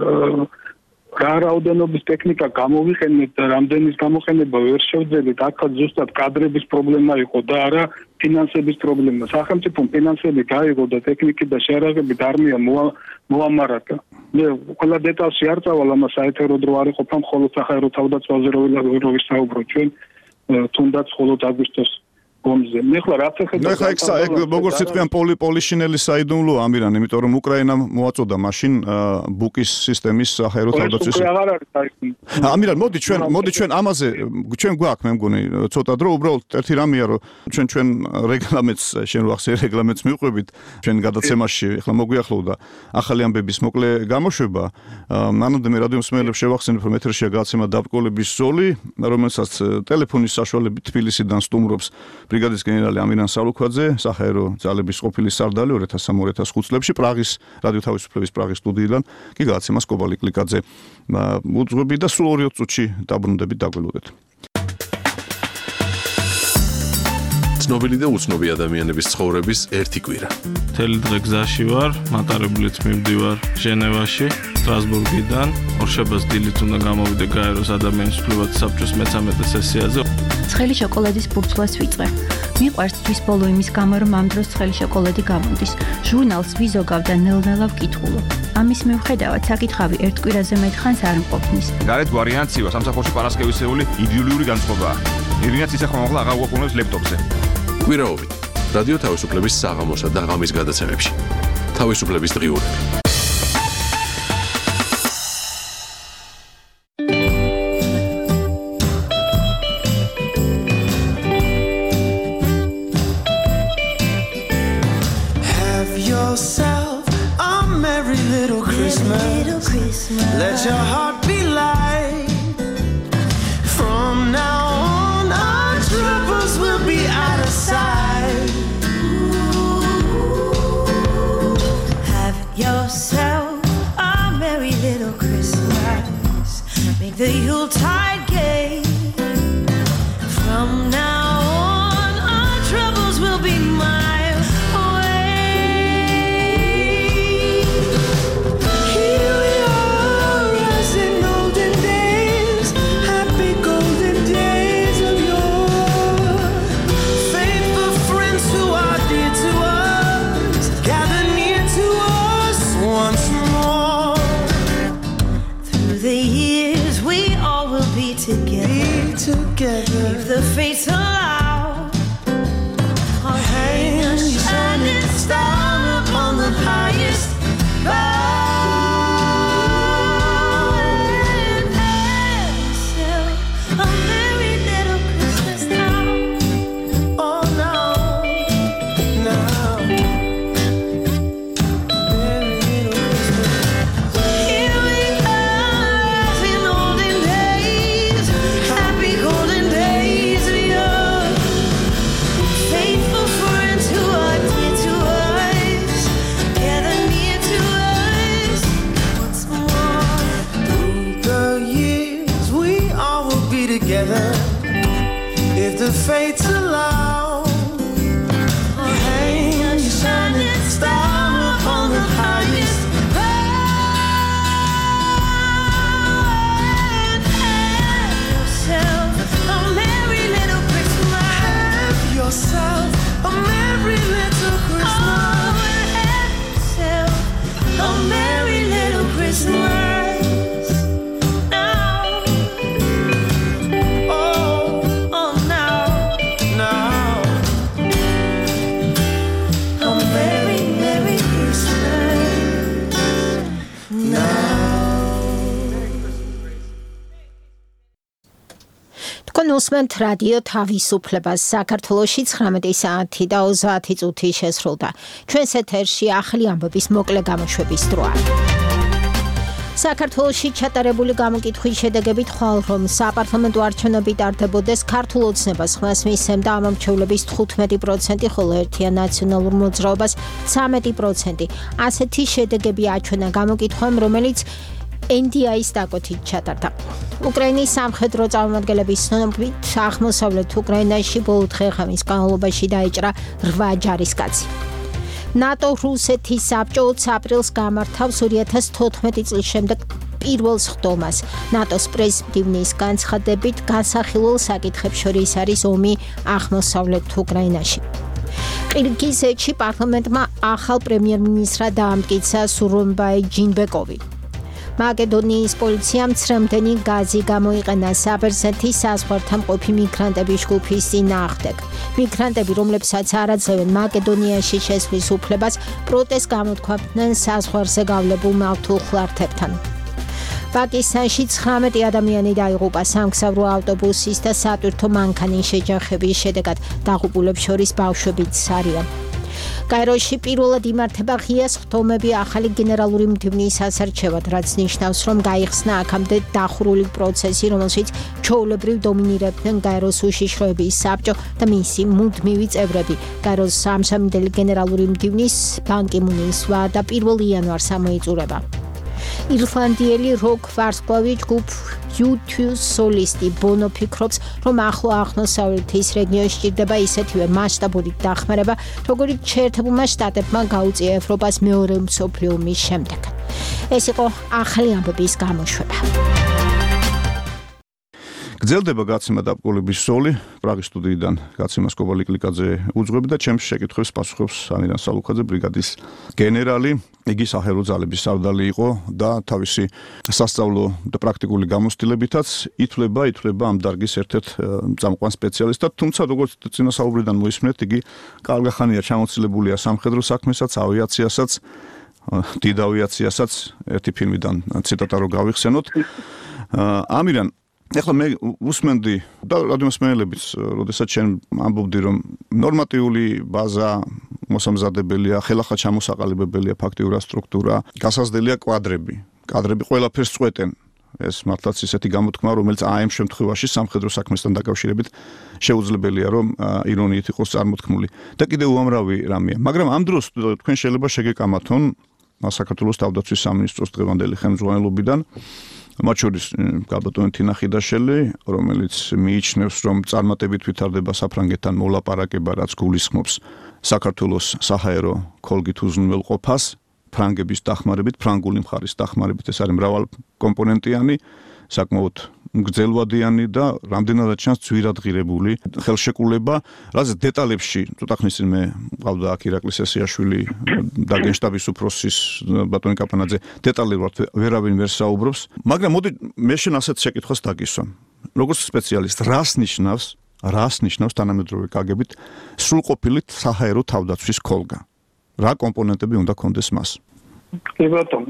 რა რაოდენობის ტექნიკა გამოვიყენეთ და რამდენის გამოყენება ვერ შევძლებთ, აქაც ზუსტად კადრების პრობლემა იყო და არა ფინანსების პრობლემა. სახელმწიფომ ფინანსები გაიღო და ტექნიკით და შეერაგებით არმია მოამარაგა. მე ყველა დეტალში არ წავალ, ამას საერთოდ რო არ იყოფა მხოლოდ საჰაერო თავდაცვაზე რო ვისაუბრო ჩვენ, თუნდაც მხოლოდ აგვისტოს ომზე. მე ხლა რაც ეხება ხა ეგ როგორც იტყვიან პოლიშინელის საიდუმლო ამირან, იმიტომ რომ უკრაინამ მოაწოდა მაშინ ბუკის სისტემის საჰაერო თავდაცვის. ამირან, მოდი ჩვენ მოდი ჩვენ ამაზე ჩვენ გვაქვს მე მგონი ცოტა დრო, უბრალოდ ერთი რამეა რომ ჩვენ ჩვენ რეგლამენტს შენ ვახსენე რეგლამენტს მივყვებით ჩვენ გადაცემაში, ხლა მოგვიახლოვდა ახალი ამბების მოკლე გამოშვება. მანამდე მე რადიო მსმენელებს შევახსენებ რომ ეთერშია გადაცემა დაბრკოლების ზოლი, რომელსაც ტელეფონის საშუალებით თბილისიდან სტუმრობს ბრიგადის გენერალი ამირან სალუქვაძე, საჰაერო ძალების ყოფილი სარდალი ორი ათას სამ ორი ათას ხუთ წლებში პრაღის რადიო თავისუფლების პრაღის სტუდიიდან კი გადაცემას კობალი კლიკაძე უძღვები და სულ ორი წუთში დაბრუნდებით დაგველოდეთ. ცნობილი და უცნობი ადამიანების ცხოვრების ერთი კვირა. მთელი დღე გზაში ვარ, მატარებლით მივდივარ ჟენევაში, სტრასბურგიდან. ორშაბათს დილით უნდა გამოვიდე გაეროს ადამიანის უფლებათა საბჭოს მეთორმეტე სესიაზე. ცხელი შოკოლადის ბურცლას ვიწყე. მიყვარს თვის ბოლო იმის გამო, რომ ამ დროს ცხელი შოკოლადი გამოდის. ჟურნალს ვიზოგავ და ნელ-ნელა ვკითხულობ. ამის მიუხედავად საკითხავი ერთ კვირაზე მეტხანს არ მყოფნის. გარეთ გვარიანცივა სამსახურში პარასკევისეული იდეოლოგიური განწყობაა. ირინაც ისახმა მაღლა აღარ უყურებს ლეპტოპზე. კვირაობით რადიო თავისუფლების საღამოსა და ღამის გადაცემებში. თავისუფლების დღიურები. Let your heart be light. From now on, our troubles will be out of sight. Have yourself a merry little Christmas. Make the Yuletide gay. From now on, our troubles will be miles away. Here we are, as in olden days, happy golden days of yore. Faithful friends who are dear to us, gather near to us once more. Through the years, we all will be together. Be together. If the fates allow, our hands shining star upon the highest bough. And have yourself a merry little Christmas now. Oh no, no. Merry little Christmas. Here we are, as in olden days, happy golden days of yore. Faithful friends who are dear to us, gather near to us once more. Through the years, we all will be together if the fates allow. Our hands shining star upon the highest bough. And have yourself a merry little Christmas. Have yourself a merry little Christmas. Oh, have yourself a merry little Christmas now. თქვენ უსმენთ რადიო თავისუფლებას. საქართველოში ცხრამეტი საათი და ოცდაათი წუთი შესრულდა. ჩვენს ეთერში ახალი ამბების მოკლე გამოშვების დროა. საქართველოში ჩატარებული გამოკითხვის შედეგებით ხვალ რომ საპარლამენტო არჩევნები ტარდებოდეს, ქართულ ოცნებას ხმას მისცემდა ამომრჩევლების თხუთმეტი პროცენტი, ხოლო ერთიან ნაციონალურ მოძრაობას ცამეტი პროცენტი. ასეთი შედეგები აჩვენა გამოკითხვამ, რომელიც ენ დი აის დაკვეთით ჩატარდა. უკრაინის სამხედრო წარმომადგენლების ცნობით, აღმოსავლეთ უკრაინაში ბოლო დღე-ღამის განმავლობაში დაიჭრა რვა ჯარისკაცი. ნატო რუსეთის საბჭო ოცი აპრილს გამართავს ორი ათას თოთხმეტი წლის შემდეგ პირველ სხდომას. ნატოს პრეზიდენტის განცხადებით, განსახილველ საკითხებს შორის არის ომი აღმოსავლეთ უკრაინაში. ყირგიზეთში პარლამენტმა ახალ პრემიერ-მინისტრად დაამტკიცა სურონბაი ჯინბეკოვი. მაკედონიის პოლიციამ ცრემლდენი გაზი გამოიყენა საბერძნეთის საზღვართან მყოფი მიგრანტების ჯგუფის წინააღმდეგ. მიგრანტები, რომლებსაც არ აძლევენ მაკედონიაში შესვლის უფლებას, პროტესტს გამოთქვამდნენ საზღვარზე გავლებულ მავთულ ხლართებთან. პაკისტანში ცხრამეტი ადამიანი დაიღუპა სამგზავრო ავტობუსის და სატვირთო მანქანის შეჯახების შედეგად, დაღუპულებს შორის ბავშვებიც არიან. კაიროში პირველად იმართება ღია სხდომები ახალი გენერალური მდივნის ასარჩევად, რაც ნიშნავს, რომ გაიხსნა აქამდე დახურული პროცესი, რომელშიც ჩვეულებრივ დომინირებდნენ კაიროს უშიშროების საბჭო და მისი მუდმივი წევრები. კაიროს ამჟამინდელი გენერალური მდივნის ბან კი მუნის ვადა პირველ იანვარს ამოიწურება. ირლანდიელი როკ ვარსკვლავი ჯგუფ იუ თუს სოლისტი ბონო ფიქრობს, რომ ახლო აღმოსავლეთის რეგიონში ჭირდება ისეთივე მასშტაბური დახმარება, როგორიც შეერთებულმა შტატებმა გაუწია ევროპას მეორე მსოფლიო ომის შემდეგ. ეს იყო ახალი ამბების გამოშვება. გრძელდება გაცემა დაბკოლების სოლი. პრაღის სტუდიიდან გაცემას კობალიკლიკაძე უძღვები და ჩემს შეკითხვებს პასუხობს ამირან სალუქაძე, ბრიგადის გენერალი. იგი სახელო ძალების სარდალი იყო და თავისი სასწავლო და პრაქტიკული გამოცდილებითაც ითვლება, ითვლება ამ დარგის ერთ-ერთ წამყვან სპეციალისტად, თუმცა როგორც წინასაუბრიდან მოისმენთ, იგი კარგახანია ჩამოცილებულია სამხედრო საქმესაც, ავიაციასაც, დიდ ავიაციასაც, ერთი ფილმიდან ციტატა რო გავიხსენოთ. ამირან, ეხლა მე უსმენდი და რადიომსმენელებიც, როდესაც შენ ამბობდი, რომ ნორმატიული ბაზა მოსამზადებელია, ხელახლა ჩამოსაყალიბებელია ფაქტიურად სტრუქტურა, გასაზრდელია კვადრები. კადრები ყველაფერს წვეტენ. ეს მართლაც ისეთი გამოთქმა, რომელიც აი ამ შემთხვევაში სამხედრო საქმესთან დაკავშირებით შეუძლებელია, რომ ირონიით იყოს წარმოთქმული. და კიდევ უამრავი რამეა. მაგრამ ამ დროს თქვენ შეიძლება შეგეკამათონ საქართველოს თავდაცვის სამინისტროს დღევანდელი ხელმძღვანელობიდან, მათ შორის გალბატონი თინა ხიდაშელი, რომელიც მიიჩნევს, რომ წარმატებით ვითარდება საფრანგეთთან მოლაპარაკება, რაც გულისხმობს საქართველოს საჰაერო ქოლგით უზრუნველყოფას, ფრანგების დახმარებით, ფრანგული მხარის დახმარებით, ეს არის მრავალკომპონენტიანი, საკმაოდ გრძელვადიანი და რამდენადაც ჩანს ძვირადღირებული ხელშეკრულება, რაც დეტალებში ცოტა ხნის წინ მე მყავდა აქ ირაკლი სესიაშვილი და გენშტაბის უფროსის ბატონი კაპანაძე, დეტალურად ვერავინ ვერ საუბრობს, მაგრამ მოდი მე შენ ასეთ შეკითხვას დაგისვამ. როგორც სპეციალისტ, რას ნიშნავს, რას ნიშნავს თანამედროვე კაგებით სრულყოფილი საჰაერო თავდაცვის ქოლგა? რა კომპონენტები უნდა კონდეს მას? კი ბატონო.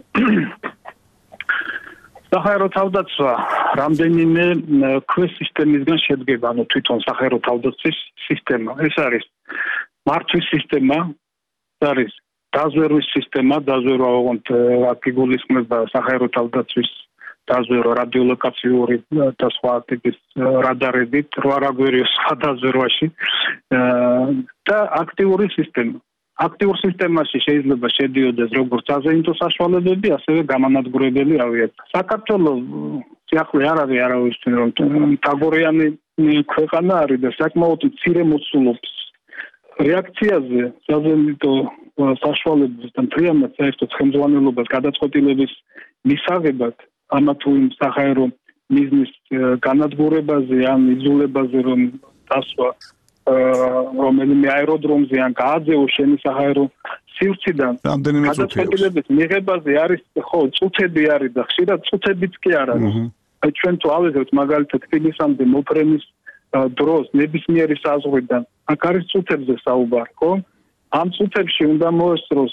საჰაერო თავდაცვა რამდენიმე ქვეს სისტემისგან შედგება, ანუ თვითონ საჰაერო თავდაცვის სისტემა. ეს არის მართვის სისტემა, არის დაზვერვის სისტემა, დაზვერვა ოღონდ აქ იგულისხმება საჰაერო თავდაცვის დაზვერვა რადიოლოკაციური და სხვა ტიპის რადარებით, რვა რაგვერიო სხვა დაზვერვაში და აქტიური სისტემა. აქტიურ სისტემაში შეიძლება შედიოდეს როგორც საზეიმთო საშუალებები, ასევე გამანადგურებელი ავიაცია. საქართველოს სიახლე არ არის არავისთვის, რომ თაგორიანი ქვეყანა არის და საკმაოდ მცირე მოცულობს რეაქციაზე საზეიმთო საშუალებების და მთლიანად საერთოდ ხელმძღვანელობას გადაწყვეტილების მისაღებად ამა თუ იმ საჰაერო მიზნის განადგურებაზე ან იძულებაზე, რომ დასვა რომელიმე აეროდრომზე ან გააძევო შენი საჰაერო სივრციდან გადაწყვეტილების მიღებაზე არის ხო წუთები არის და ხშირად წუთებიც კი არ არის. აი ჩვენ თუ ავიღებთ მაგალითად თბილისამდე მოფრენის დროს ნებისმიერი საზღვრიდან აქ არის წუთებზე საუბარი, ხო? ამ წუთებში უნდა მოესწროს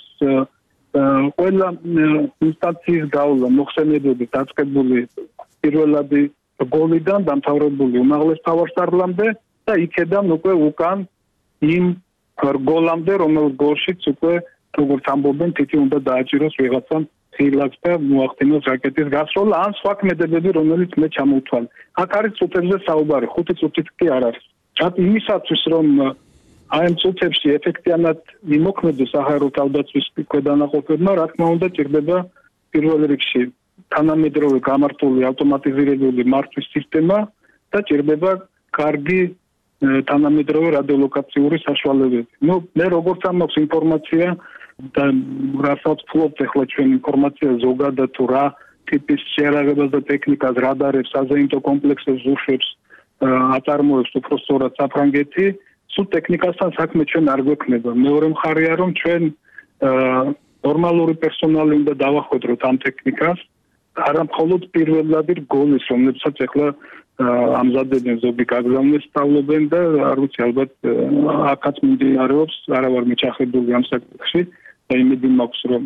ყველა ინსტანციის გავლა მოხსენებები დაწყებული პირველადი გოლიდან დამთავრებული უმაღლეს თავარსარლამდე და იქედან უკვე უკან იმ გოლამდე, რომელიც გოლშიც უკვე როგორც ამბობენ, თითი უნდა დააჭიროს ვიღაცამ ხილაკს და მოახდინოს რაკეტის გასროლა ან სხვა ქმედებები, რომელიც მე ჩამოვთვალე. აქ არის წუთებზე საუბარი, ხუთი წუთით კი არ არის. რაც იმისათვის, რომ აი ამ წუთებში ეფექტიანად იმოქმედოს საჰაერო თავდაცვის ქვედანაყოფებმა, რა თქმა უნდა, ჭირდება პირველ რიგში თანამედროვე გამართული ავტომატიზირებული მართვის სისტემა და ჭირდება კარგი თანამედროვე რადიოლოკაციური საშუალებები. ნუ მე როგორც ამაქვს ინფორმაცია და რასაც ფლობთ ახლა ჩვენ ინფორმაცია ზოგადად თუ რა ტიპის შეერაღებას და ტექნიკას, რადარებს, საზეიმთო კომპლექსებს უშვებს, აწარმოებს უпростоრად საფრანგეთი, სულ ტექნიკასთან საქმე ჩვენ არ გვექნება. მეორე მხარეა, რომ ჩვენ ნორმალური პერსონალი უნდა დავახვედროთ ამ ტექნიკას, არა მხოლოდ პირველადი გოლის, რომლებსაც ახლა ამზადებენ ზოგი გაგზავნეს სწავლობენ და არ ვიცი ალბათ აქაც მიმდინარეობს, არა ვარ მიჩახებული ამ საკითხში და იმედი მაქვს რომ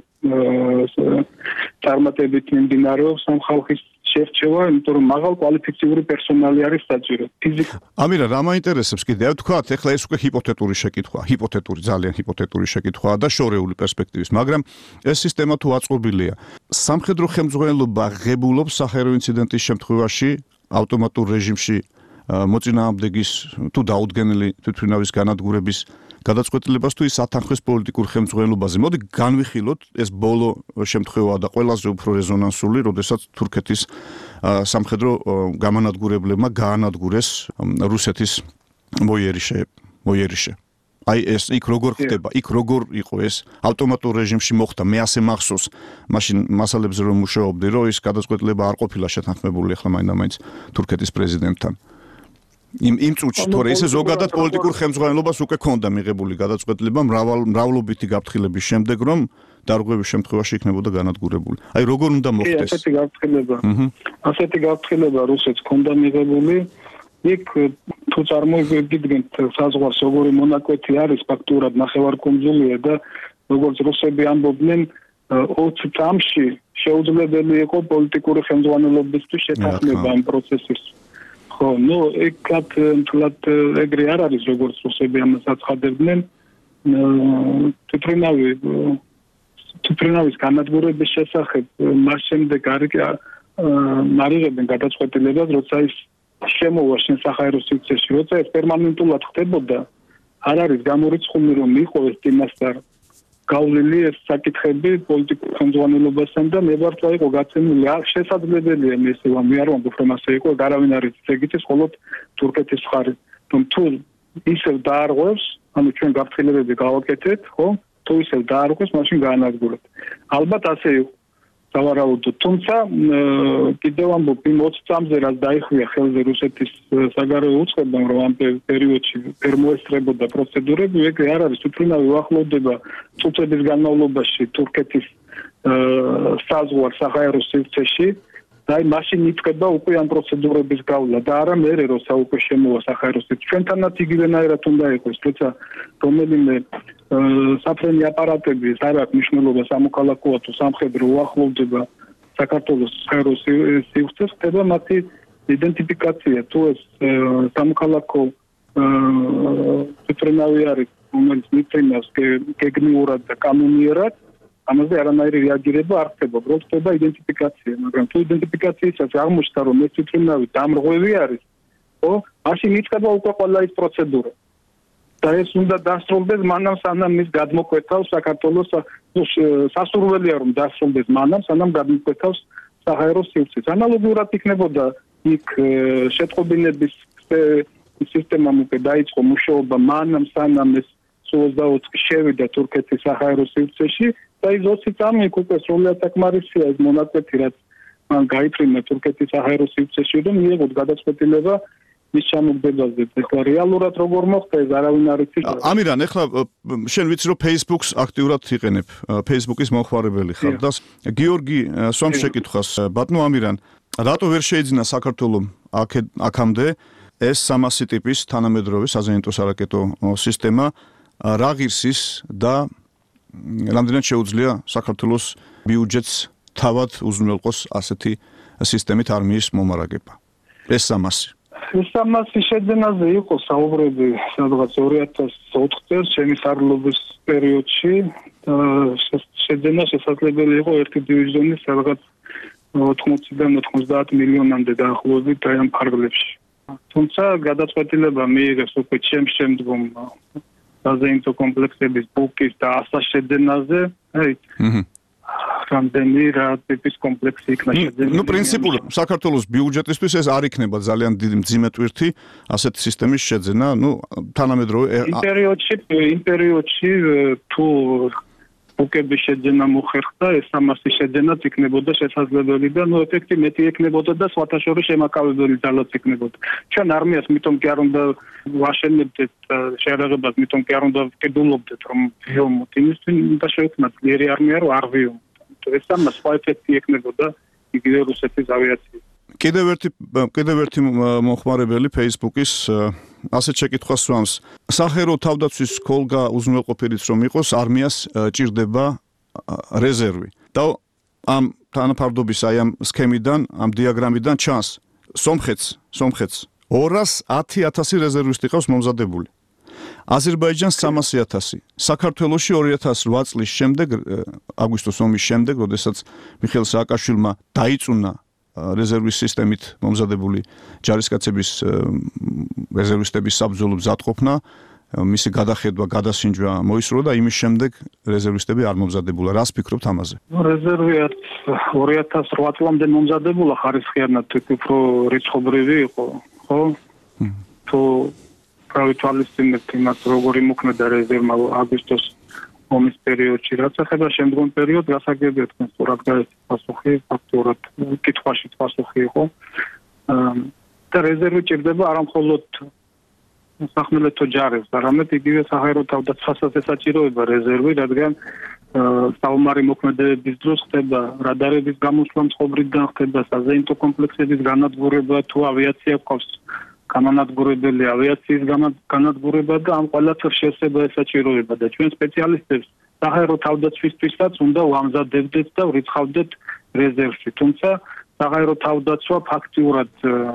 წარმატებით მიმდინარეობს ამ ხალხის შერჩევა, იმიტომ რომ მაღალ კვალიფიციური პერსონალი არის საჭირო. ფიზიკ ამირა, რა მაინტერესებს კიდევ თქვათ, ეხლა ეს უკვე ჰიპოთეტური შეკითხვაა, ჰიპოთეტური, ძალიან ჰიპოთეტური შეკითხვაა და შორეული პერსპექტივის, მაგრამ ეს სისტემა თუ აწყობილია, სამხედრო ხელმძღვანელობა ღებულობს საჰაერო ინციდენტის შემთხვევაში ავტომატურ რეჟიმში მოწინააღმდეგის თუ დაუდგენელი თვითმფრინავის განადგურების გადაწყვეტილებას თუ ის ათანხმეს პოლიტიკურ ხელმძღვანელობაზე. მოდი განვიხილოთ ეს ბოლო შემთხვევაა და ყველაზე უფრო რეზონანსული, როდესაც თურქეთის სამხედრო გამანადგურებლებმა გაანადგურეს რუსეთის მოიერიშე, მოიერიშე. აი ეს იქ როგორ ხდება, იქ როგორ იყო ეს ავტომატურ რეჟიმში მოხდა, მე ასე მახსოვს, მაშინ მასალებზე რომ მუშაობდი, რომ ის გადაწყვეტილება არ ყოფილა შეთანხმებული ახლა მაინდა-მაინც თურქეთის პრეზიდენტთან. იმ იმ წუთში თორე ესე ზოგადად პოლიტიკურ ხელმძღვანელობას უკვე ქონდა მიღებული გადაწყვეტილება მრავალ მრავლობითი გაფრთხილების შემდეგ, რომ დარღვევის შემთხვევაში იქნებოდა განადგურებული. აი როგორ უნდა მოხდეს? ასეთი გაფრთხილება. ასეთი გაფრთხილება რუსეთს ქონდა მიღებული. იქ თუ წარმოვიდგენთ საზღვარს როგორი მონაკვეთი არის ფაქტურად ნახევარკუნძულია და როგორც რუსები ამბობდნენ ოცი წამში შეუძლებელი იყო პოლიტიკური ხელმძღვანელობისთვის შეთანხმება ამ პროცესის. ხო, ნუ ეკათ თლათ ეგრე არ არის როგორც რუსები ამას აცხადებდნენ. თვითმფრინავი თვითმფრინავის განადგურების შესახებ მას შემდეგ არიღებენ გადაწყვეტილებას, როცა ის შემოვა შენ საჰაერო სივრცეში, როცა ეს პერმანენტულად ხდებოდა, არ არის გამორიცხული რომ იყო ეს წინასწარ გავლილი ეს საკითხები პოლიტიკურ ხელმძღვანელობასთან და მებართვა იყო გაცემული. არ შესაძლებელია ესე რომ მე არ ვამბობ რომ ასე იყო, არავინ არ იცის ეგ იცის მხოლოდ თურქეთის მხარე. რომ თუ ისევ დაარღვევს, ანუ ჩვენ გაფრთხილებები გავაკეთეთ, ხო? თუ ისევ დაარღვევს, მაშინ გაანადგურებთ. ალბათ ასე იყო. სავარაუდოდ, თუმცა კიდევ ამბობ იმ ოცი წამზე რაც დაიხია ხელზე რუსეთის საგარეო უწყებამ, რომ ამ პერიოდში ფერმოესწრებოდა პროცედურები, ეგრე არ არის. თვითმფრინავი უახლოვდება წუთების განმავლობაში თურქეთის საზღვარ საჰაერო სივრცეში და აი მაშინ იწყება უკვე ამ პროცედურების გავლა და არა მერე როცა უკვე შემოვა საჰაერო სივრცეში. ჩვენთანაც იგივენაირად უნდა იყოს, თუმცა რომელიმე საფრენი აპარატები არ აქვს მნიშვნელობა სამოქალაქოა თუ სამხედრო უახლოვდება საქართველოს საჰაერო სივრცეს, ხდება მათი იდენტიფიკაცია. თუ ეს სამოქალაქო თვითმფრინავი არის, რომელიც მიფრინავს გეგმიურად და კანონიერად, ამაზე არანაირი რეაგირება არ ხდება, უბრალოდ ხდება იდენტიფიკაცია, მაგრამ თუ იდენტიფიკაციისას აღმოჩნდა რომ ეს თვითმფრინავი დამრღვევი არის, ხო, მაშინ იწყება უკვე ყველა ის პროცედურა. და ეს უნდა დასრულდეს მანამ სანამ ის გადმოკვეთავს საქართველოს სასურველია რომ დასრულდეს მანამ სანამ გადმოკვეთავს საჰაერო სივრცეს. ანალოგიურად იქნებოდა იქ შეტყობინების სისტემამ უკვე დაიწყო მუშაობა მანამ სანამ ეს ოცდაოთხი შევიდა თურქეთის საჰაერო სივრცეში და ის ოცი წამი იქ უკვე სრულიად საკმარისია ეს მონაკვეთი რაც მან გაიფრინა თურქეთის საჰაერო სივრცეში და მიიღოთ გადაწყვეტილება ის ჩამოგდებაზე. ეხლა რეალურად როგორ მოხდა ეს არავინ არ იცის. ამირან, ეხლა შენ ვიცი რომ Facebook-ს აქტიურად იყენებ, Facebook-ის მომხმარებელი ხარ და გიორგი სვამს შეკითხვას, ბატონო ამირან, რატო ვერ შეიძინა საქართველოს აქამდე ეს სამასი ტიპის თანამედროვე საზეიმთო სარაკეტო სისტემა, რა ღირსის და რამდენად შეუძლია საქართველოს ბიუჯეტს თავად უზრუნველყოს ასეთი სისტემით არმიის მომარაგება? ეს სამასი. ეს სამასი შეძენაზე იყო საუბრები სადღაც ორი ათას ოთხ წელს ჩემი სარლობის პერიოდში და შეძენა შესაძლებელი იყო ერთი დივიზიონის სადღაც ოთხმოცდან ოთხმოცდაათ მილიონამდე დაახლოებით აი ამ ფარგლებში. თუმცა გადაწყვეტილება მიიღეს უკვე ჩემს შემდგომ საზეიმწო კომპლექსების ბუკის და ასა შეძენაზე, აი რამდენი რა ტიპის კომპლექსი იქნა შეძენილი. ნუ პრინციპულად საქართველოს ბიუჯეტისთვის ეს არ იქნება ძალიან დიდი მძიმე ტვირთი ასეთი სისტემის შეძენა, ნუ თანამედროვე იმ პერიოდში იმ პერიოდში თუ ბუკების შეძენა მოხერხდა, ეს სამასი შეძენაც იქნებოდა შესაძლებელი და ნუ ეფექტი მეტი იქნებოდა და სხვათა შორის შემაკავებელი ძალაც იქნებოდა. ჩვენ არმიას მიტომ კი არ უნდა ვაშენებდეთ შეერაღებას, მიტომ კი არ უნდა ვკიდულობდეთ რომ ვიომოთ, იმისთვის უნდა შევქმნათ ძლიერი არმია რომ არ ვიომოთ. ეს სამას სხვა ეფექტი იქნებოდა იგივე რუსეთის ავიაციის. კიდევ ერთი კიდევ ერთი მომხმარებელი Facebook-ის ასეთ შეკითხვას სვამს. სახერო თავდაცვის ქოლგა უზრუნველყოფილიც რომ იყოს, არმიას ჭირდება რეზერვი. და ამ თანაფარდობის აი ამ სქემიდან, ამ დიაგრამიდან ჩანს, სომხეთს, სომხეთს ორას ათი ათასი რეზერვისტი ყავს მომზადებული. აზერბაიჯანს სამასი ათასი. საქართველოში ორი ათას რვა წლის შემდეგ, აგვისტოს ომის შემდეგ, როდესაც მიხეილ სააკაშვილმა დაიწუნა რეზერვის სისტემით მომზადებული ჯარისკაცების რეზერვისტების საბრძოლო მზადყოფნა, მისი გადახედვა, გადასინჯვა მოისურვა და იმის შემდეგ რეზერვისტები არ მომზადებულა. რას ფიქრობთ ამაზე? რეზერვიაც ორი ათას რვა წლამდე მომზადებულა ხარისხიანად, უფრო რიცხობრივი იყო, ხო? თუ pravitვალისწინებთ იმას, როგორი მოქმედა რეზერვმა აგვისტოს ომის პერიოდში, რაც ეხება შემდგომ პერიოდს, გასაგებია თქვენ სწორად გაეცით პასუხი, ფაქტურად კითხვაში პასუხი იყო. და რეზერვი ჭირდება არა მხოლოდ სახმელეთო ჯარებს, არამედ იგივე საჰაერო თავდაცვასაც ესაჭიროება რეზერვი, რადგან საომარი მოქმედებების დროს ხდება რადარების გამოსვლა მწყობრიდან, ხდება საზეიმწო კომპლექსების განადგურება, თუ ავიაცია გვყავს განადგურებელი ავიაციის განადგურება და ამ ყველაფერს შესაძლოა ესაჭიროება და ჩვენ სპეციალისტებს საჰაერო თავდაცვისთვისაც უნდა ვამზადებდეთ და ვრიცხავდეთ რეზერვში. თუმცა საჰაერო თავდაცვა ფაქტიურად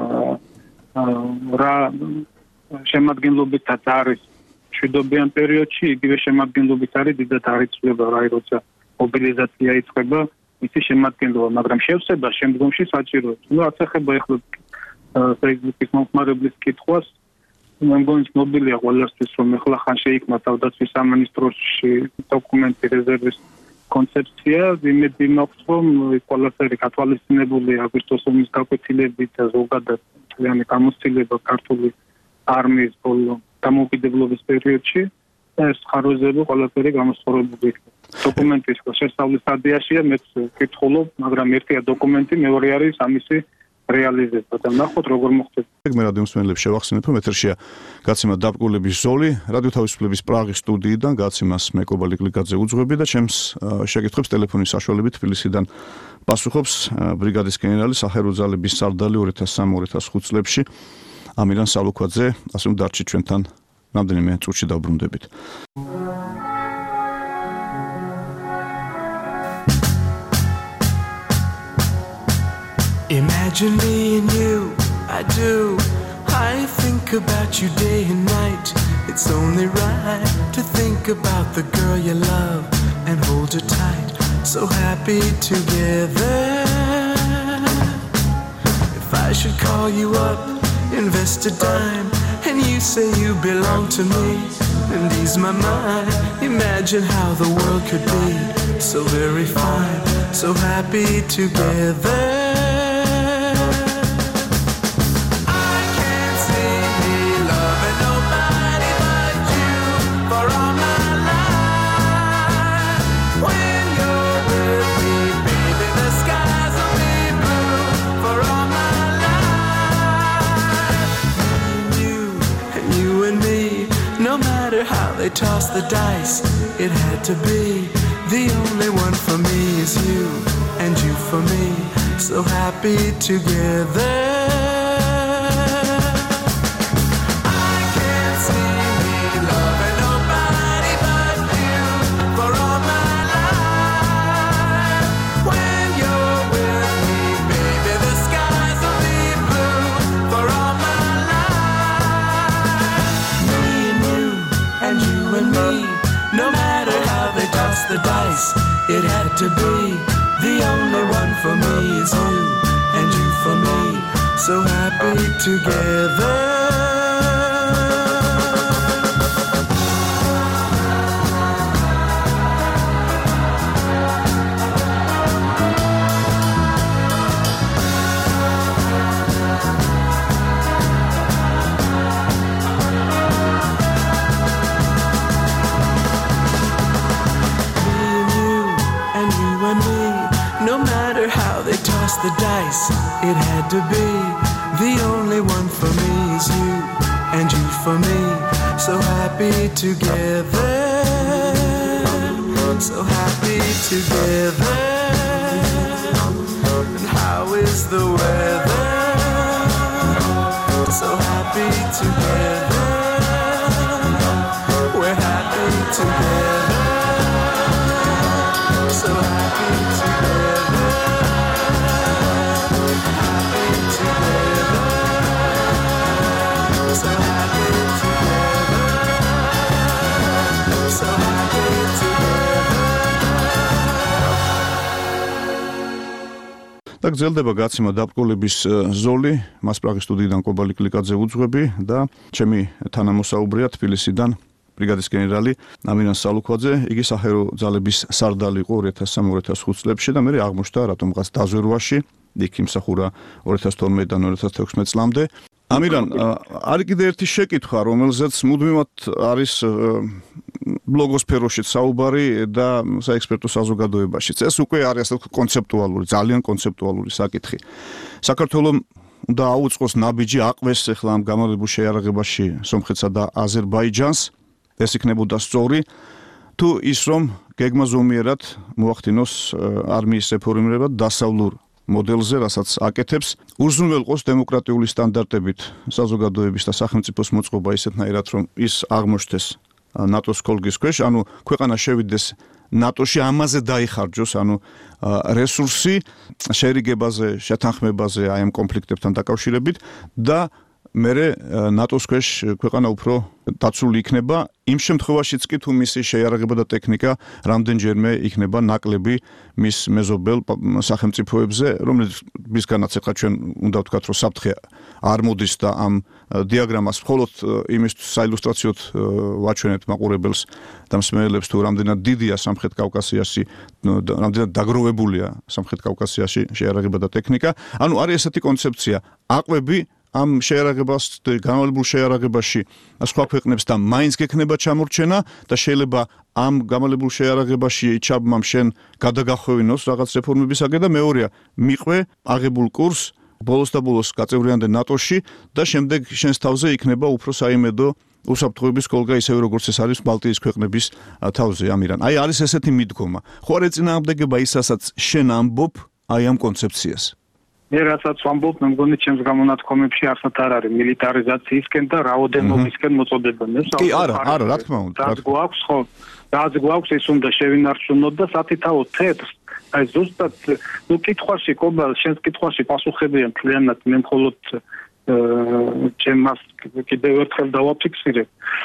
რა შემადგენლობითაც არის მშვიდობიან პერიოდში, იგივე შემადგენლობით არის დიდად არ იცვლება რა როცა მობილიზაცია იწყება მისი შემადგენლობა, მაგრამ შევსება შემდგომში საჭიროა. ნუ რაც ეხება ეხლა Facebook-ის მომხმარებლის კითხვას, მე მგონი ცნობილია ყველასთვის, რომ ეხლა ხან შეიქმნა თავდაცვის სამინისტროში დოკუმენტი რეზერვის კონცეფცია, იმედი მაქვს, რომ ყველაფერი გათვალისწინებული აგვისტოს ომის გაკვეთილებით და ზოგადად მთლიანი გამოცდილება ქართული არმიის ბოლო დამოუკიდებლობის პერიოდში და ეს ხარვეზები ყველაფერი გამოსწორებული იქნება. დოკუმენტის შესწავლის სტადიაშია, მეც ვკითხულობ, მაგრამ ერთია დოკუმენტი, მეორე არის ამისი რეალიზება და ნახოთ როგორ მოხდება. მე რადიო მსმენელებს შევახსენებ, რომ ეთერშია გაცემა დაბკოლების ზოლი, რადიო თავისუფლების პრაღის სტუდიიდან გაცემას მე კობალი გლიკაძე უძღვები და ჩემს შეკითხვებს ტელეფონის საშუალებით თბილისიდან პასუხობს ბრიგადის გენერალი საჰაერო ძალების სარდალი ორი ათას სამი ორი ათას ხუთ წლებში ამირან სალუქვაძე, ასე რომ დარჩით ჩვენთან რამდენიმე წუთში დავბრუნდებით. Imagine me and you, I do. I think about you day and night. It's only right to think about the girl you love and hold her tight. So happy together. If I should call you up, invest a dime, and you say you belong to me, and ease my mind. Imagine how the world could be so very fine, so happy together. They toss the dice, it had to be. The only one for me is you, and you for me, so happy together. I can't see me loving nobody but you for all my life. When you're with me, baby, the skies will be blue the dice, it had to be. The only one for me is you, and you for me. So happy together. The dice, it had to be. The only one for me is you, and you for me. So happy together, so happy together. And how is the weather? So happy together, we're happy together, so happy together. და გრძელდება გაცემა დაბრკოლების ზოლი, მას პრაღის სტუდიიდან კობალი კლიკაძე უძღვები და ჩემი თანამოსაუბრეა თბილისიდან ბრიგადის გენერალი ამირან სალუქვაძე. იგი საჰაერო ძალების სარდალი იყო ორი ათას სამი ორი ათას ხუთი წლებში და მე აღმოჩნდა რატომღაც დაზვერვაში, იქ იმსახურა ორი ათას თორმეტიდან ორი ათას თექვსმეტ წლამდე. ამირან, არის კიდე ერთი შეკითხვა, რომელზეც მუდმივად არის ბლოგოსფეროში საუბარი და საექსპერტო საზოგადოებაშიც. ეს უკვე არის ასე კონცეპტუალური, ძალიან კონცეპტუალური საკითხი. საქართველოს უნდა აუწყოს ნაბიჯი, აყვეს ახლა ამ გამარჯვებულ შეიარაღებაში სომხეთსა და აზერბაიჯანს. ეს იქნებოდა სწორი თუ ის რომ გეგმა ზომიერად მოახდინოს არმიის რეფორმირება დასავლურ მოდელზე, რასაც აკეთებს, უზრუნველყოს დემოკრატიული სტანდარტებით საზოგადოების და სახელმწიფოს მოწყობა ისეთნაირად, რომ ის აღმოჩნდეს ნატოს კოლგის ქვეშ, ანუ ქვეყანა შევიდეს ნატოში, ამაზე დაიხარჯოს, ანუ რესურსი შერიგებაზე, შეთანხმებაზე აი ამ კონფლიქტებთან დაკავშირებით და მერე ნატოს ქვეშ ქვეყანა უფრო დაცული იქნება, იმ შემთხვევაშიც კი თუ მისი შეიარაღება და ტექნიკა რამდენჯერმე იქნება ნაკლები მის მეზობელ სახელმწიფოებზე, რომლისგანაც ახლა ჩვენ უნდა ვთქვათ, რომ საფრთხე არ მოდის და ამ დიაგრამას მხოლოდ იმისთვის საილუსტრაციოდ ვაჩვენებთ მაყურებელს და მსმენელებს, თუ რამდენად დიდია სამხრეთ კავკასიაში, რამდენად დაგროვებულია სამხრეთ კავკასიაში შეიარაღება და ტექნიკა. ანუ არის ესეთი კონცეფცია, აყვები ამ შეიარაღებას, განმავლობულ შეიარაღებაში სხვა ქვეყნებს და მაინც გექნება ჩამორჩენა და შეიძლება ამ განმავლობულ შეიარაღებაში ჩაბმამ შენ გადაგახვევინოს რაღაც რეფორმებისაგან და მეორეა მიყვე აღებულ კურსს ბოლოს და ბოლოს გაწევრიანდე ნატოში და შემდეგ შენს თავზე იქნება უფრო საიმედო უსაფრთხოების კოლგა ისევე როგორც ეს არის ბალტიის ქვეყნების თავზე ამირან. აი არის ესეთი მიდგომა. ხო არ ეწინააღმდეგება ისასაც შენ ამბობ აი ამ კონცეფციას? მე რასაც ვამბობ, მე მგონი ჩემს გამონათქვამებში არსად არ არის მილიტარიზაციისკენ და რაოდენობისკენ მოწოდება. კი, არა, არა, რა თქმა უნდა. რაც გვაქვს, ხო, რაც გვაქვს, ის უნდა შევინარჩუნოთ და სათითაო თეთრს. აი ზუსტად, ნუ კითხვაში, კობა, შენს კითხვაში პასუხებია მთლიანად, მე მხოლოდ ჩემს კიდევ ერთხელ დავაფიქსირებ.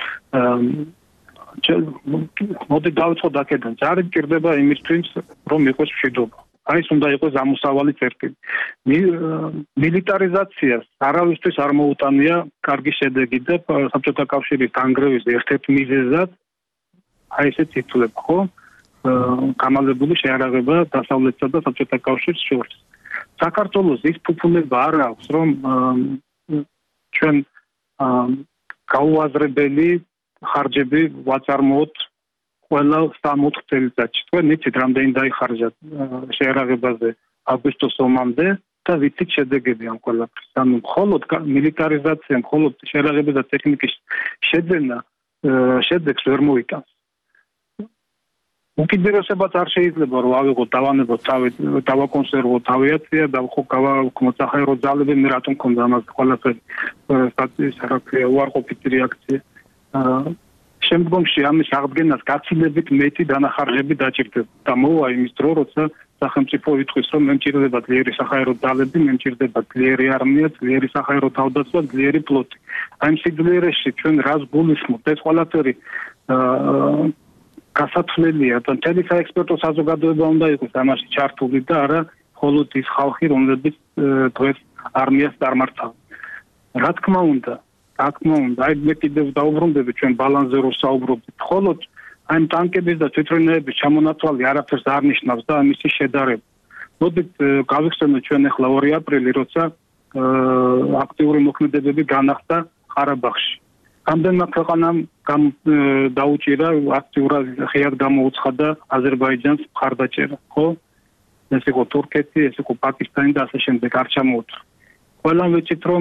მოდი დავიწყოთ აქედან. ჯარი მჭირდება იმისთვის, რომ იყოს მშვიდობა. აი ეს უნდა იყოს ამოსავალი წერტილი. მილიტარიზაციას არავისთვის არ მოუტანია კარგი შედეგი და საბჭოთა კავშირის დანგრევის ერთ-ერთ მიზეზად აი ესეც ითვლება, ხო? გამალებული შეიარაღება დასავლეთსა და საბჭოთა კავშირის შორის. საქართველოს ის ფუფუნება არ აქვს, რომ ჩვენ გაუაზრებელი ხარჯები ვაწარმოოთ ყველა სამოთხ წელიწადში. თქვენ იცით, რამდენი დაიხარჯა შეიარაღებაზე აგვისტოს ომამდე და ვიცით შედეგები ამ ყველაფრის. ანუ მხოლოდ მილიტარიზაცია, მხოლოდ შეიარაღება და ტექნიკის შეძენა შედეგს ვერ მოიტანს. უკიდურესებაც არ შეიძლება რომ ავიღოთ, დავანებოთ თავი, დავაკონსერვოთ ავიაცია და ხო გავაქვთ საჰაერო ძალები, მე რატომ მქონდა ამას ყველაფერი სტატიის არაფერი უარყოფითი რეაქცია. შემდგომში ამის აღდგენას გაცილებით მეტი დანახარჯები დაჭირდება და მოვა იმის დრო, როცა სახელმწიფო იტყვის, რომ მე მჭირდება ძლიერი საჰაერო ძალები, მე მჭირდება ძლიერი არმია, ძლიერი საჰაერო თავდაცვა, ძლიერი ფლოტი. აი ამ სიძლიერეში ჩვენ რას გულისხმობთ? ეს ყველაფერი გასათვლელია და მთელი საექსპერტო საზოგადოება უნდა იყოს ამაში ჩართული და არა მხოლოდ ის ხალხი, რომლებიც დღეს არმიას წარმართავენ. რა თქმა უნდა, რა თქმა უნდა, აი მე კიდევ დაუბრუნდები ჩვენ ბალანსზე რო საუბრობთ, მხოლოდ აი ტანკების და თვითმფრინავების ჩამონათვალი არაფერს არ ნიშნავს და ამისი შედარება. მოდით გავიხსენოთ ჩვენ ახლა ორი აპრილი, როცა აქტიური მოქმედებები განახდა ყარაბაღში. რამდენმა ქვეყანამ დაუჭირა აქტიურად ხიად გამოუცხადა აზერბაიჯანს მხარდაჭერა, ხო? ეს იყო თურქეთი, ეს იყო პაკისტანი და ასე შემდეგ არ ჩამოუწვა. ყველამ ვიცით, რომ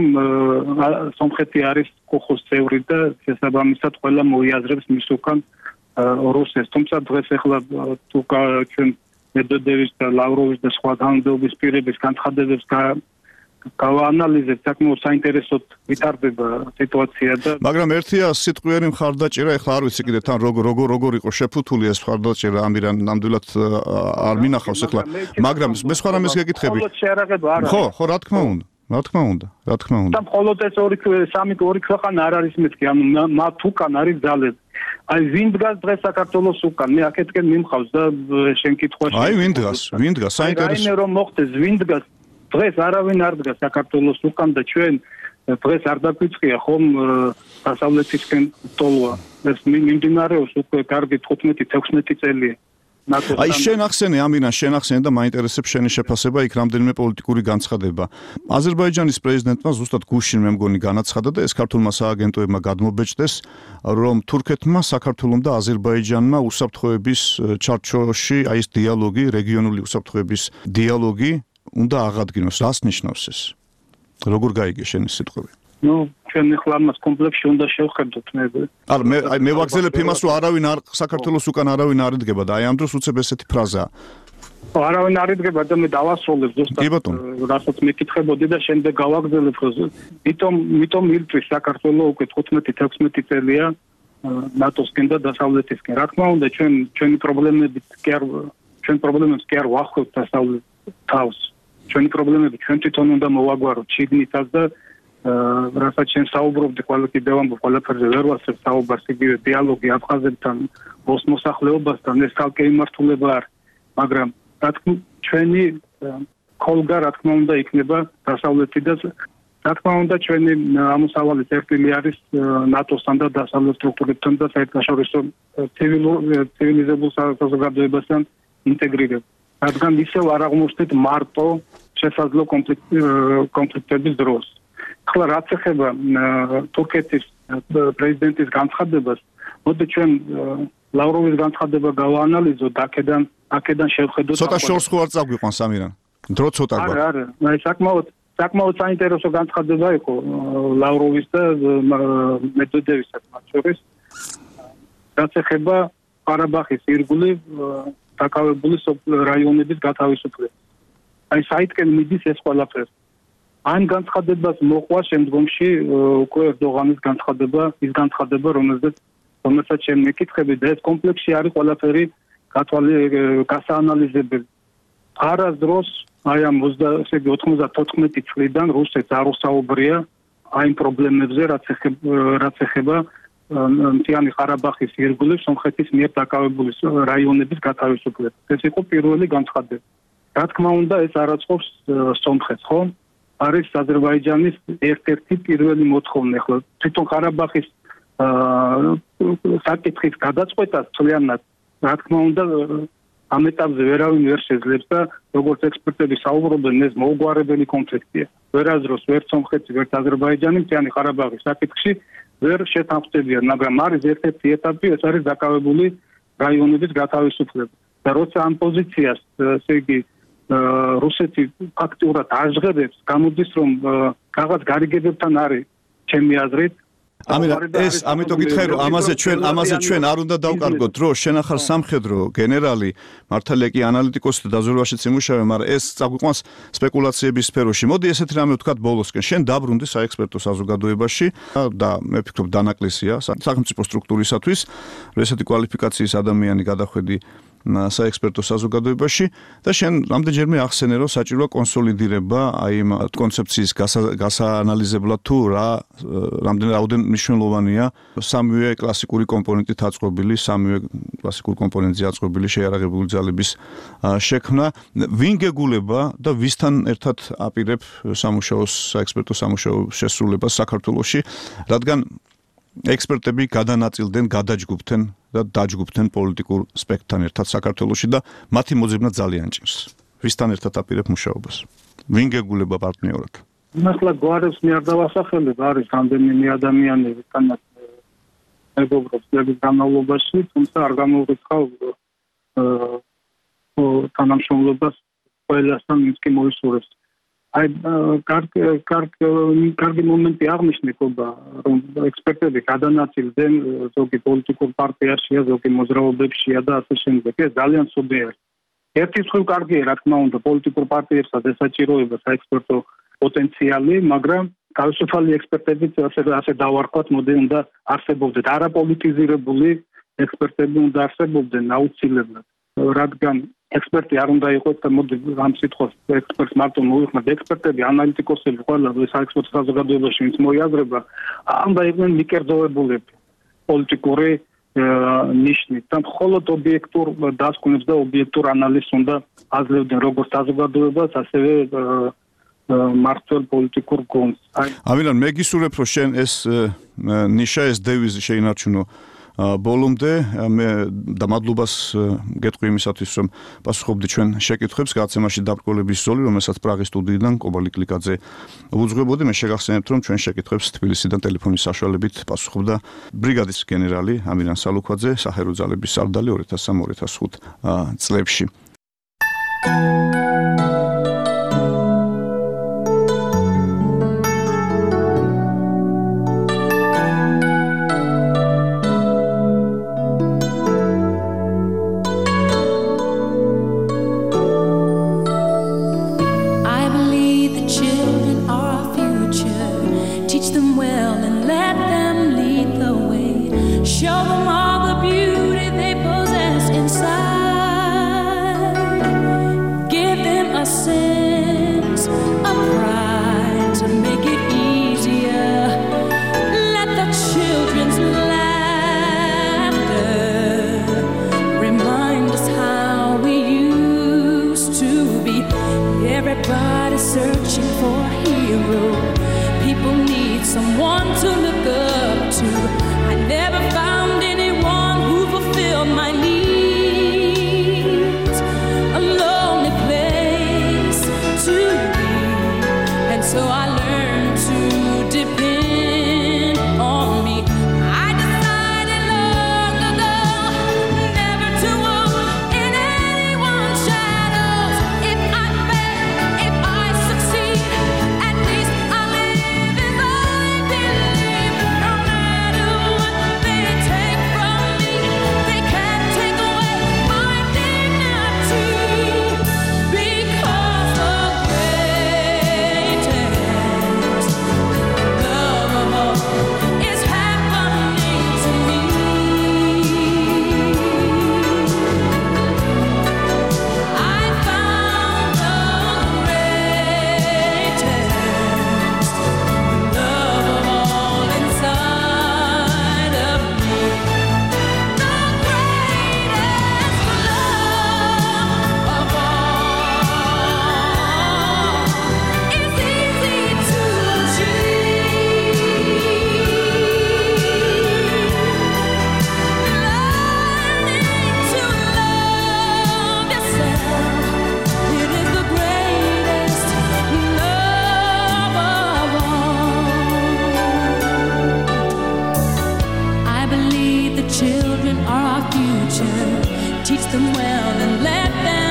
სომხეთი არის კოხოს წევრი და შესაბამისად ყველა მოიაზრებს მის უკან რუსეთს. თუმცა დღეს ახლა თუ ჩვენ მედვედევის და ლავროვის და სხვა თანამდებობის პირების განცხადებებს გავაანალიზებთ, საკმაოდ საინტერესოდ ვითარდება სიტუაცია და მაგრამ ერთია სიტყვიერი მხარდაჭერა, ახლა არ ვიცი კიდე თან როგორ როგორ როგორ იყო შეფუთული ეს მხარდაჭერა, ამირან ნამდვილად არ მინახავს ახლა, მაგრამ მე სხვა რამეს გეკითხები. ხო, ხო, რა თქმა უნდა. რა თქმა უნდა, რა თქმა უნდა. და მხოლოდ ეს ორი სამი ორი ქვეყანა არ არის მეთქი, ანუ მათ უკან არის ძალები. აი ვინ დგას დღეს საქართველოს უკან? მე აქეთკენ მიმყავს და შენ კითხვაში. აი ვინ დგას? ვინ დგას? საინტერესო. აი მე რომ მოხდეს ვინ დგას? დღეს არავინ არ დგას საქართველოს უკან და ჩვენ დღეს არ დაგვიწყია ხომ დასავლეთისკენ ტოლვა. ეს მიმდინარეობს უკვე კარგი თხუთმეტი თექვსმეტი წელია. აი შენ ახსენე ამირან შენ ახსენე და მაინტერესებს შენი შეფასება იქ რამდენიმე პოლიტიკური განცხადება. აზერბაიჯანის პრეზიდენტმა ზუსტად გუშინ მე მგონი განაცხადა და ეს ქართულმა სააგენტოებმა გადმობეჭდეს, რომ თურქეთმა, საქართველომ და აზერბაიჯანმა უსაფრთხოების ჩარჩოში აი ეს დიალოგი, რეგიონული უსაფრთხოების დიალოგი უნდა აღადგინოს. რას ნიშნავს ეს? როგორ გაიგე შენი სიტყვები? ნუ ჩვენ ახლა ამას კომპლექსში უნდა შევხედოთ მე. არა მე აი მე ვაგზელებ იმას, რომ არავინ არ საქართველოს უკან არავინ არ იდგება და აი ამ დროს უცებ ესეთი ფრაზაა. არავინ არ იდგება და მე დავასრულებ ზუსტად რასაც მეკითხებოდი და შემდეგ გავაგზელებ, რომ მიტომ მიტომ ილწვის საქართველოს უკვე თხუთმეტი თექვსმეტი წელია ნატოსკენ და დასავლეთისკენ. რა თქმა უნდა ჩვენ ჩვენი პრობლემები კი არ ჩვენ პრობლემებს კი არ ვახავთ დასავლეთ თავს. ჩვენი პრობლემები ჩვენ თვითონ უნდა მოვაგვაროთ შიგნითაც და რასაც ჩვენ საუბრობდი ყველა კიდევ ამბობ ყველაფერზე ვერ ვასწრებ საუბარს იგივე დიალოგი აფხაზებთან, მოსახლეობასთან ეს თალკე იმართულება არის, მაგრამ რა თქმა ჩვენი კოლგა რა თქმა უნდა იქნება დასავლეთი და რა თქმა უნდა ჩვენი ამოსავალი წერტილი არის ნატოსთან და დასავლეთ სტრუქტურებთან და საერთაშორისო ცივილიზებულ საზოგადოებასთან ინტეგრირება. რადგან ისევ არ აღმოჩნდეთ მარტო შესაძლო კონფლიქტების დროს. ახლა რაც ეხება თურქეთის პრეზიდენტის განცხადებას, მოდი ჩვენ ლავროვის განცხადება გავაანალიზოთ, აქედან აქედან შევხედოთ. ცოტა შორს ხო არ წაგვიყვანს ამირან? დრო ცოტა გვაქვს. არა, არა, აი საკმაოდ საკმაოდ საინტერესო განცხადება იყო ლავროვის და მედვედევისა მათ შორის. რაც ეხება ყარაბაღის ირგვლივ დაკავებული რაიონების გათავისუფლებას. აი საითკენ მიდის ეს ყველაფერი. ამ განცხადებას მოყვა შემდგომში უკვე ერდოღანის განცხადება, ის განცხადება, რომელზეც რომელსაც შენ მეკითხები და ეს კომპლექსში არის ყველაფერი გასაანალიზებელი. არასდროს აი ამ ოცდათოთხმეტი წლიდან რუსეთს არ უსაუბრია აი ამ პრობლემებზე, რაც ეხება რაც ეხება მთიანი ყარაბაღის ირგვლივ სომხეთის მიერ დაკავებული რაიონების გათავისუფლებას. ეს იყო პირველი განცხადება. რა თქმა უნდა, ეს არ აწყობს სომხეთს, ხო? არის აზერბაიჯანის ერთ-ერთი პირველი მოთხოვნა. ახლა თვითონ ყარაბაღის საკითხის გადაწყვეტას ძალიანად, რა თქმა უნდა, ამ ეტაპზე ვერავინ ვერ შეძლებს და როგორც ექსპერტები საუბრობენ, ეს მოუგვარებელი კონფლიქტია. ვერაზროს ვერ სომხეთი, ვერ აზერბაიჯანი მთიანი ყარაბაღის საკითხში ვერ შეთანხმდებიან, მაგრამ არის ერთ-ერთი ეტაპი, ეს არის დაკავებული რაიონების გათავისუფლება. და როცა ამ პოზიციას, ესე იგი, რუსეთი ფაქტურად აჟღერებს, გამოდის რომ რაღაც გარიგებებთან არის ჩემი აზრით. ამიტომ ეს ამიტომ გითხარი რომ ამაზე ჩვენ ამაზე ჩვენ არ უნდა დავკარგოთ დრო, შენ ახალ სამხედრო გენერალი, მართალია კი ანალიტიკოსი და დაზვერვაშიც იმუშავე, მაგრამ ეს წაგვიყვანს სპეკულაციების სფეროში. მოდი ესეთი რამე ვთქვათ ბოლოსკენ. შენ დაბრუნდი საექსპერტო საზოგადოებაში და მე ვფიქრობ დანაკლისია სახელმწიფო სტრუქტურისათვის, რომ ესეთი კვალიფიკაციის ადამიანი გადახვედი საექსპერტო საზოგადოებაში და შენ რამდენჯერმე ახსენე რომ საჭიროა კონსოლიდირება აი იმ კონცეფციის გასაანალიზებლად თუ რა რამდენ რაოდენ მნიშვნელოვანია სამივე კლასიკური კომპონენტით აწყობილი სამივე კლასიკური კომპონენტზე აწყობილი შეიარაღებული ძალების შექმნა ვინ გეგულება და ვისთან ერთად აპირებ სამუშაოს საექსპერტო სამუშაო შესრულებას საქართველოში რადგან ექსპერტები გადანაწილდნენ, გადაჯგუფდნენ და დაჯგუფდნენ პოლიტიკურ სპექტრთან ერთად საქართველოში და მათი მოძებნა ძალიან ჭირს. ვისთან ერთად აპირებ მუშაობას? ვინ გეგულება პარტნიორად? ახლა გვარებს მე არ დავასახელებ, არის რამდენიმე ადამიანი, ვისთანაც მეგობრობს წლების განმავლობაში, თუმცა არ გამოვრიცხავ თანამშრომლობას ყველასთან ის კი მოისურვებს. აი კარგი კარგი მომენტი აღნიშნებობა რომ ექსპერტები გადანაწილდნენ ზოგი პოლიტიკურ პარტიაშია ზოგი მოძრაობებშია და ასე შემდეგ ეს ძალიან სულიერი ერთი მხრივ კარგია რა თქმა უნდა პოლიტიკურ პარტიებსაც ესაჭიროება საექსპერტო პოტენციალი მაგრამ თავისუფალი ექსპერტები ასე ასე დავარქვათ მოდი უნდა არსებობდნენ არაპოლიტიზირებული ექსპერტები უნდა არსებობდნენ აუცილებლად რადგან ექსპერტი არ უნდა იყოს და მოდი ამ სიტყვას ექსპერტს მარტო მოვიხმართ ექსპერტები ანალიტიკოსები ყველა საექსპერტო საზოგადოებაში ვინც მოიაზრება უნდა იყვნენ მიკერძოებულები პოლიტიკური ნიშნით და მხოლოდ ობიექტურ დასკვნებს და ობიექტურ ანალიზს უნდა აძლევდნენ როგორც საზოგადოებას ასევე მართლ პოლიტიკურ გუნდს ამიტომ მე გისურვებ რომ შენ ეს ნიშა ეს დევიზი შეინარჩუნო ბოლომდე მე და მადლობას გეტყვი იმისათვის რომ პასუხობდი ჩვენ შეკითხვებს გაცემაში დაბრკოლების ზოლი რომელსაც პრაღის სტუდიიდან კობალი კლიკაძე უძღვებოდი მე შეგახსენებთ რომ ჩვენ შეკითხვებს თბილისიდან ტელეფონის საშუალებით პასუხობდა ბრიგადის გენერალი ამირან სალუქვაძე საჰაერო ძალების სარდალი ორი ათას სამი ორი ათას ხუთი წლებში Teach them well and let them